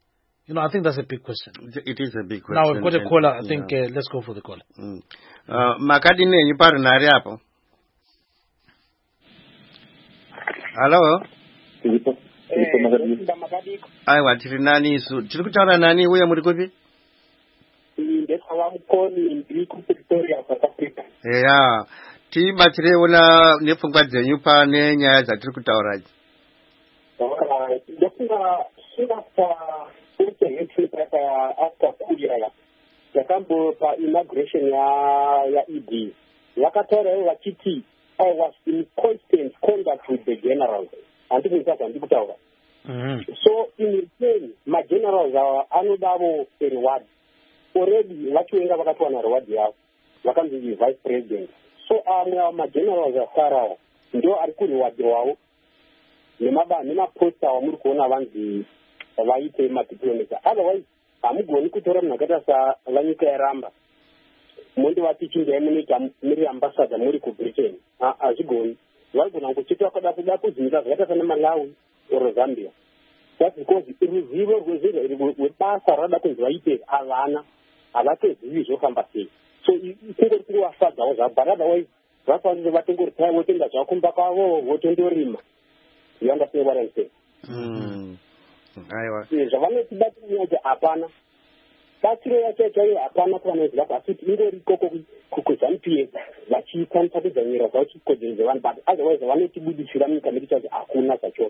I think that's a big question. It is a big question. Now we've got a caller. I think let's go for the caller. Makadi nenyu parunhare apo. Hello. Aiwa, tiri nani isu? Tiri kutaura nani uye muri kupi? Yeah. Tibatsireona nepfungwa dzenyu pane nyaya dzatiri kutauraji. yakambopa inauguration ya ED vakataurawo vachiti I was in constant contact with the generals. Andikutaura. So in return, my generals anodavo a reward. Already vachiwenga vakatwana reward yavo vakanzi vice president. So my generals asara ndo ari kureward wavo nemaposta wamuri kuona vanzi vaite madiplomacy. Otherwise hamugoni kutora munhu akaita savanyika yaramba mundi vatichinjai muri ambassador muri kubritain hazvigoni. Vaigona kuchita kuda kudzinyika zvakaita sana Malawi or Zambia. That's because ruzivo rwebasa rada kunzi vaite havana havatozivi zvofamba sei. So kungori kuvafadzawo zvavo, but otherwise vafanire vatongoritai votenga zvavo kumba kwavo votondorima. You understand what I'm saying? Zvavanotibatirira hapana. Batsiro yacho chaiyo hapana kuvanonzi asi ingori ikoko kuZANU-PF vachikwanisa kudzanyira zvachikodzero vanhu, but otherwise vanotibudisira munyika medu chacho hakuna zvacho.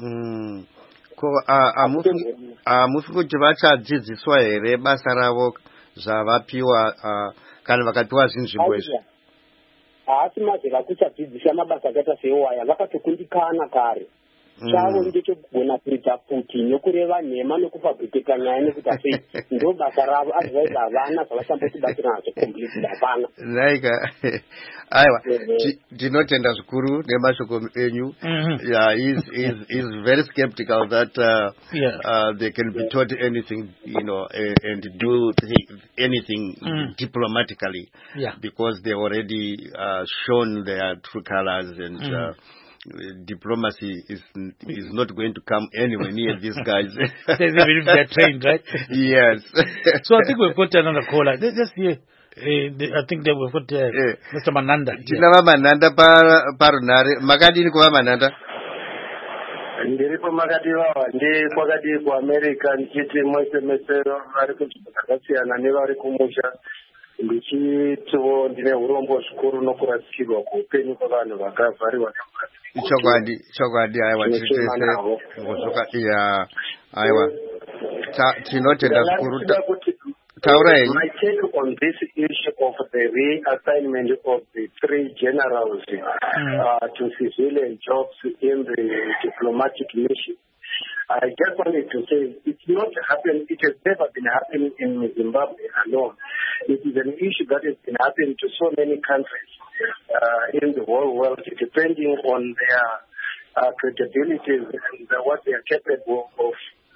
Ko hamufi kuti vachadzidziswa here basa ravo zvavapiwa kana vakapiwa zvinzvimbo izvi? Haasi mazera kuchadzidzisa mabasa akaita seiwaya, vakatokundikana kare. Chavo ndechogona kuita futi nokureva nhema nokufabhirika nyaya nekuti sei ndo basa ravo, otherwise havana zvavachambotibatsira nacho completely hapana. Naika aiwa ndinotenda zvikuru nemashoko enyu. Yeah, he's very skeptical that they can be taught anything, and do anything diplomatically, because they already shown their true colors, and diplomacy is not going to come anywhere near these guys. Even if they're trained, right? Yes. So I think we've got another caller. Just here. I think that we've got Mr. Mananda. Tinava Mananda parunare. Makadini kuva Mananda? Ndiripo makati vava ndekwakati kuAmerica ndichiti mwese vari kunzvimbo dzakasiyana nevari kumusha ndichitiwo ndine urombo zvikuru nokurasikirwa kuupenyu kwavanhu vakavhariwa chokwadi aiwa titese aiwa tinotenda zvikuru. Taurai. My take on this issue of the reassignment of the 3 generals to civilian jobs in the diplomatic mission. I just wanted to say it's not happening. It has never been happening in Zimbabwe alone. It is an issue that has been happening to so many countries in the whole world, depending on their credibility and what they are capable of.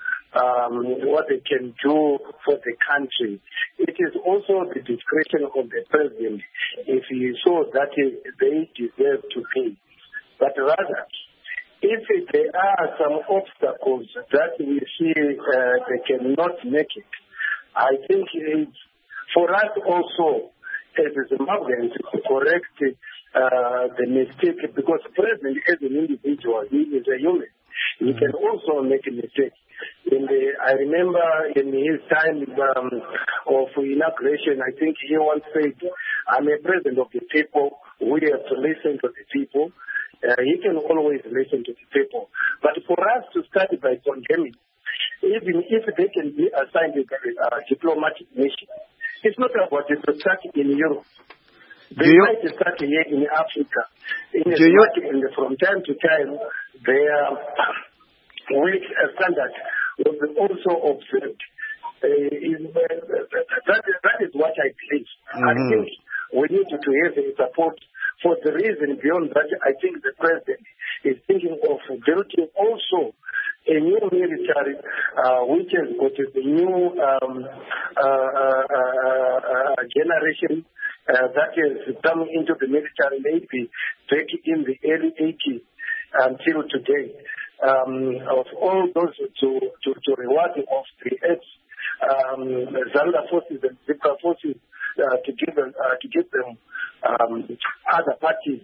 What they can do for the country. It is also the discretion of the president if he saw that they deserve to pay. But rather, if there are some obstacles that we see they cannot make it, I think it's for us also as Zimbabweans to correct the mistake, because the president as an individual, he is a human. He can also make a mistake. I remember in his time of inauguration, I think he once said, I'm a president of the people. We have to listen to the people. He can always listen to the people. But for us to start by condemning, even if they can be assigned a diplomatic mission, it's not about it to start in Europe. They might start here in Africa. And from time to time, their weak standard will be also observed. That is what I believe. I think we need to have a support for the reason beyond that. I think the president is thinking of building also a new military, which has got the new generation that has come into the military maybe back in the early 80s until today. of all those to reward of the Zanda forces and Zika forces to give them other parties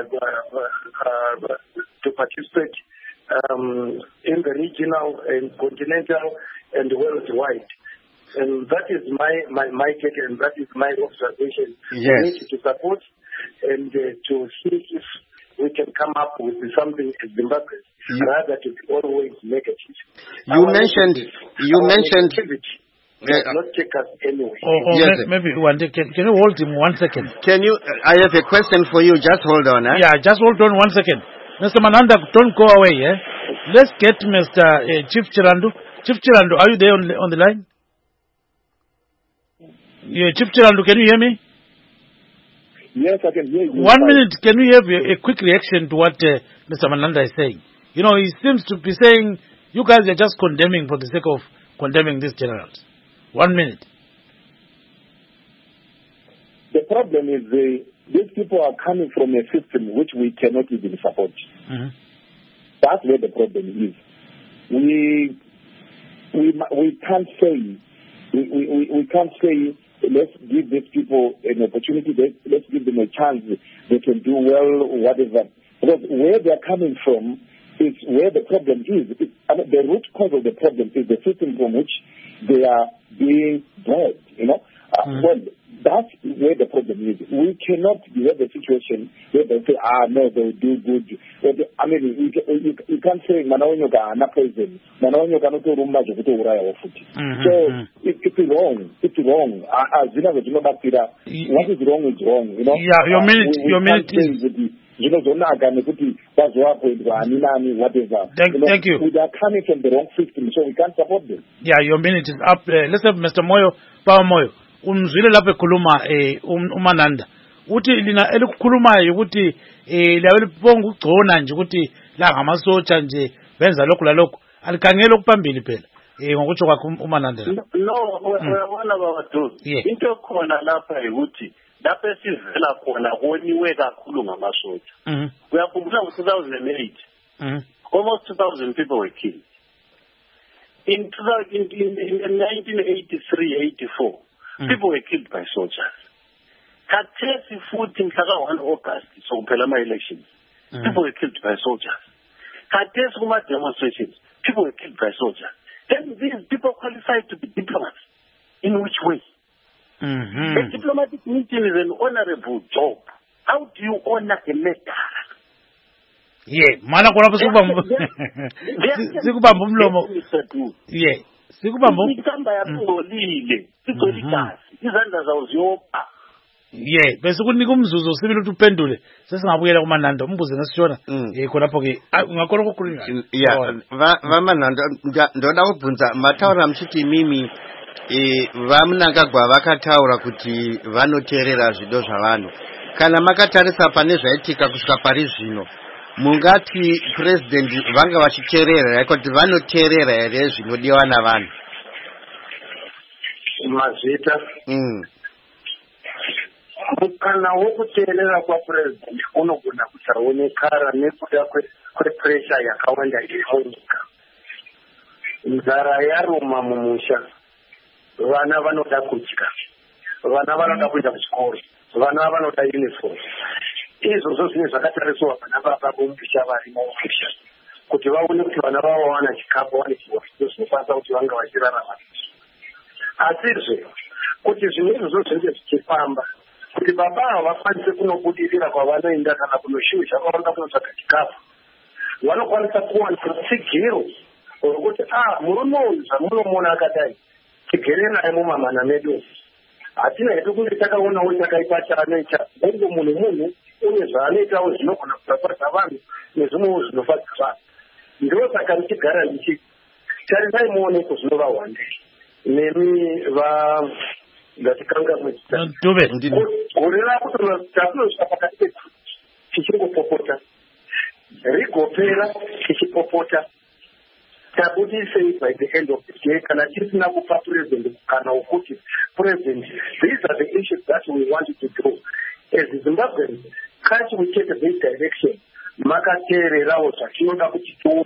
to participate in the regional and continental and worldwide. And that is my take, and that is my observation. Yes. We need to support and to see if we can come up with something in Zimbabwe rather to be always negative. You mentioned not take us anywhere. Yes. Maybe one day, can you hold him 1 second? Can you? I have a question for you. Just hold on. Yeah, just hold on 1 second. Mr. Mananda, don't go away. Let's get Mr. Chief Chirandu. Chief Chirandu, are you there on the line? Yeah, Chief Chirandu, can you hear me? Yes, I can hear you. 1 minute, can we have a quick reaction to what Mr. Mananda is saying? You know, he seems to be saying, you guys are just condemning for the sake of condemning these generals. 1 minute. The problem is these people are coming from a system which we cannot even support. Mm-hmm. That's where the problem is. We can't say we can't say let's give these people an opportunity. Let's give them a chance. They can do well, whatever. Because where they're coming from is where the problem is. The root cause of the problem is the system from which they are being bred. Well, that's where the problem is. We cannot have a situation where they say, no, they'll do good. I mean, you can't say, Manaonyoga, na poison. Manaonyoga, no to rumba, to uraya futi. So, it's wrong. It's wrong. What is wrong is wrong. Yeah, your minute is... Thank you. We are coming from the wrong system, so we can't support them. Yeah, your minute is up. Let's have Mr. Moyo, Power Moyo. Umzwile lapha ekhuluma uMananda uthi lina elikhulumayo ukuthi lawelibonga ugcona nje ukuthi la ngamasotsha nje benza lokho lalokho alikhangela okuphambili phela ngokuthi kwakho uMananda no uyabona babadozi into khona lapha ukuthi lapha esivela khona koniwe kakhulu ngamasotsha uyakhumbula ngo-2008 almost 2,000 people were killed in 1983-84 people were killed by soldiers. Khathesi futhi mhla 1 August sokuphela ama-elections. People were killed by soldiers. Khathesi kuma-demonstrations, people were killed by soldiers. Then these people qualified to be diplomats. In which way? A diplomatic meeting is an honorable job. How do you honor a letter? Yeah, mana kona sikubamba umlomo. Yeah. Ikamba yapholile sigolikazi izandla zawo ziyopha bese kunika umzuzu sibili ukuthi uphendule sesingabuyela kuMananda umbuze ngesishona khonapho ke ungakhona ukukhuluma vaMananda ndoda kubvunza mataura mchiti mimi vaMnangagwa vakataura kuti vanoteerera zvido zvavanhu kana makatarisa pane zvaitika kusvika pari zvino mungati president vanga vachiteerera kuti vanoteerera here zvinodiwa navanhu mazita mukana wokuteerera kwapresident unogona kusaonekara nekuda kwepressure yakawanda iri munyika nzara yaruma mumusha vana vanoda kudya vana vanoda kuenda kuchikoro vana vanoda uniform izvozvo zvine zvakatariswa vana baba vomusha vari mumusha kuti vaone kuti vana vavo wana chikafu wane zvinokwanisa kuti vanga vachirarama asizve kuti zvimwe izvozvo zvinenge zvichifamba kuti baba ava vakwanise kunobudirira kwavanoenda kana kunoshuzha kwavanoda kunotsvaga chikafu vanokwanisa kuwanisa tsigiro rokuti murume uyu zvamunomuona akadai tigere naye mumamana medu hatina hedu kunge takaonawo takaipa chaanoita ungo munhu une zvaanoitawo zvinogona kutafadza vanhu nezvimwewo zvinofadza vanhu ndo saka ndichigara ndichiti tarisai muoneko zvinova wandei nemi ngatikanga gore rakuto tatinosvika pakati pedu tichingopopota rigopera tichipopota tabudisei by the end of the day kana tisina kupa president kana ukuti president these are the issues that we want to do as Zimbabweans. Can't we take this direction makateererawo zvatinoda kuti tione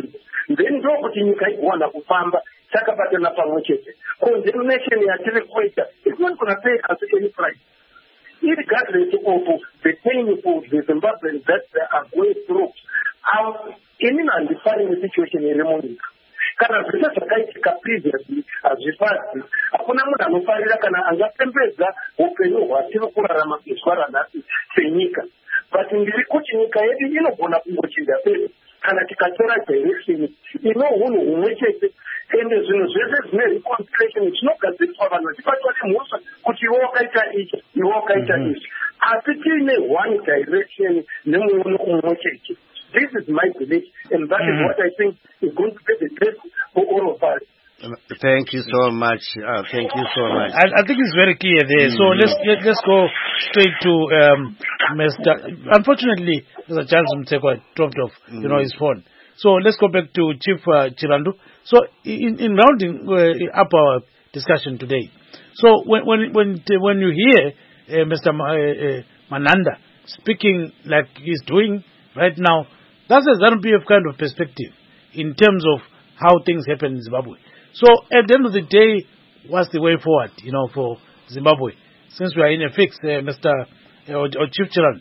then ndokuti nyika igona kufamba takabatana pamwe chete. Condemnation yatiri kuita is not going to pay us any price. Irregardless of the pain for the Zimbabweans that they are going through, in an defining situation in Remonica. Kana zvese zvakaitika previously hazvifadzi. Hakuna munhu anofarira kana angapembedza upenyu hwatiri kurarama izwa ranhasi senyika. But ndiri kuti nyika yedu inogona kungochinja sei kana tikatora direction ino hunhu humwe chete. Ende zvinhu zvese zvine reconciliation zvinogadziriswa vanhu vachibatwa nemhosva kuti iwe wakaita ichi iwe wakaita ichi. Asi tiine one direction nemuono umwe chete. This is my belief, and that is what I think is going to be the best for all of us. Thank you so much. Thank you so much. I think it's very clear there. So let's go straight to Mr. Unfortunately, Mr. Charles Mtsekwa dropped off, his phone. So let's go back to Chief Chirandu. So in rounding up our discussion today, so when you hear Mr. Mananda speaking like he's doing right now, that's a Zanu-PF kind of perspective in terms of how things happen in Zimbabwe. So at the end of the day, what's the way forward, for Zimbabwe? Since we are in a fix, Mr. or Chief Chirandu.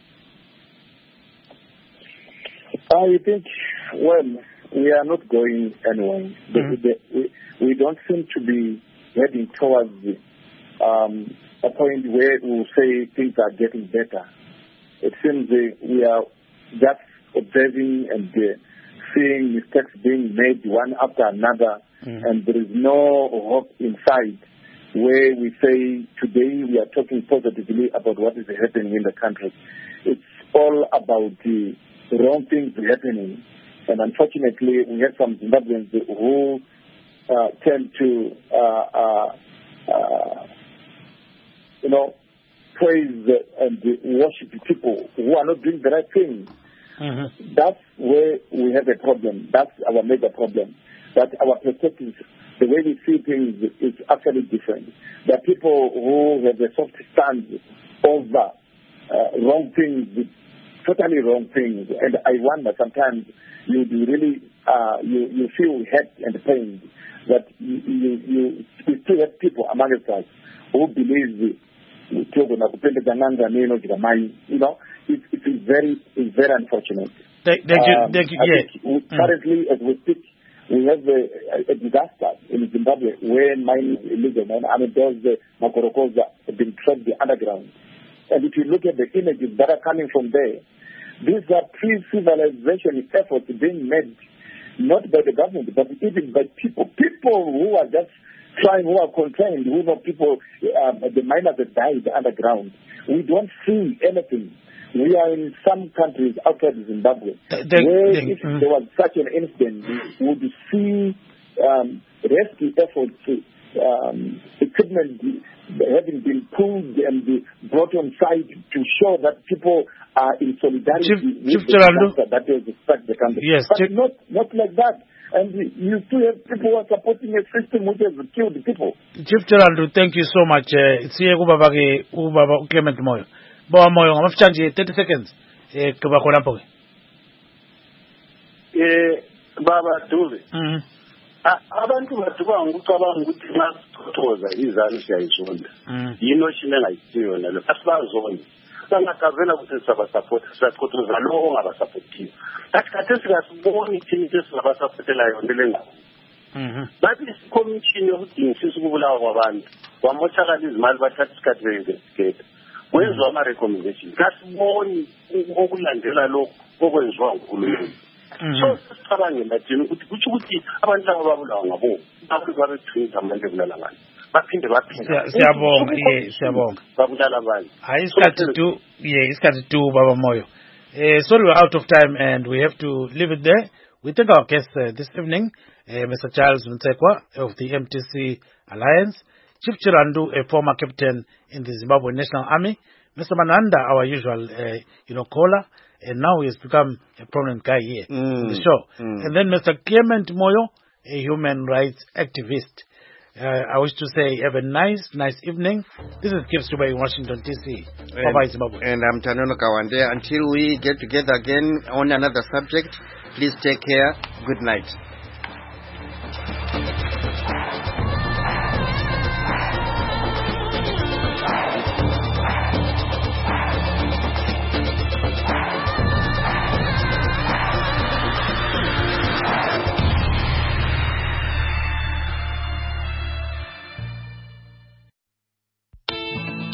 I think, we are not going anywhere. We don't seem to be heading towards a point where we'll say things are getting better. It seems we are just observing and seeing mistakes being made one after another, and there is no hope inside where we say today we are talking positively about what is happening in the country. It's all about the wrong things happening, and unfortunately we have some Zimbabweans who tend to praise and worship people who are not doing the right thing. That's where we have a problem. That's our major problem. That our perspective, the way we see things, is actually different. There are people who have a soft stand over wrong things, totally wrong things. And I wonder sometimes you really you feel hurt and pained that you still have people among us who believe it's very unfortunate. Thank you. Currently, as we speak, we have a disaster in Zimbabwe where mining is illegal, and those Makorokoza have been trapped underground. And if you look at the images that are coming from there, these are pre-civilization efforts being made not by the government, but even by people who are just trying, who are contained, who know people, the miners that died underground. We don't see anything. We are in some countries outside Zimbabwe where if there was such an incident, we would see rescue efforts, equipment having been pulled and brought on site to show that people are in solidarity with the disaster that has struck the country. Yes, but not like that. And you still have people who are supporting a system which has killed people. Chief Chirandu, thank you so much. Siye kubaba Clement Moyo. Baba Moyo, ngamafutshanje 30 seconds. Kuba khona pho. Baba Dube. Abantu bathuka ngokucabanga ukuthi masithoza izanu siyayizonda. Yino shine ngayisiyona lo. Asibazonda. Sangakavela ukuthi sabasupport, siyaqothoza lo ongabasupportiyo. Kathi sikasiboni thina esingabasupportelayo ndelenga. Bathi ikomishini yokudingisisa ukubulawa kwabantu. Wamoshakala izimali bathatha isikhathi be-investigate. Kwenziwa ama-recommendation. Kasiboni okulandela lokho okwenziwa nguhulumeni. So sicabangela thina ukuthi kutsho ukuthi abantu laba babulawa ngabo. Abantu babethwisa amandla kulala ngani. Siyabonga. Babulala abantu. Hayi isikhathi tu Baba Moyo. Sorry, we're out of time and we have to leave it there. We thank our guests this evening, Mr. Charles Mtsekwa of the MTC Alliance, Chief Chirandu, a former captain in the Zimbabwe National Army, Mr. Mananda, our usual caller, and now he has become a prominent guy here in the show. And then Mr. Clement Moyo, a human rights activist. I wish to say have a nice evening. This is Gibbs Dubai in Washington, D.C. Bye-bye, Zimbabwe. And I'm Tanono Kawande. Until we get together again on another subject, please take care. Good night.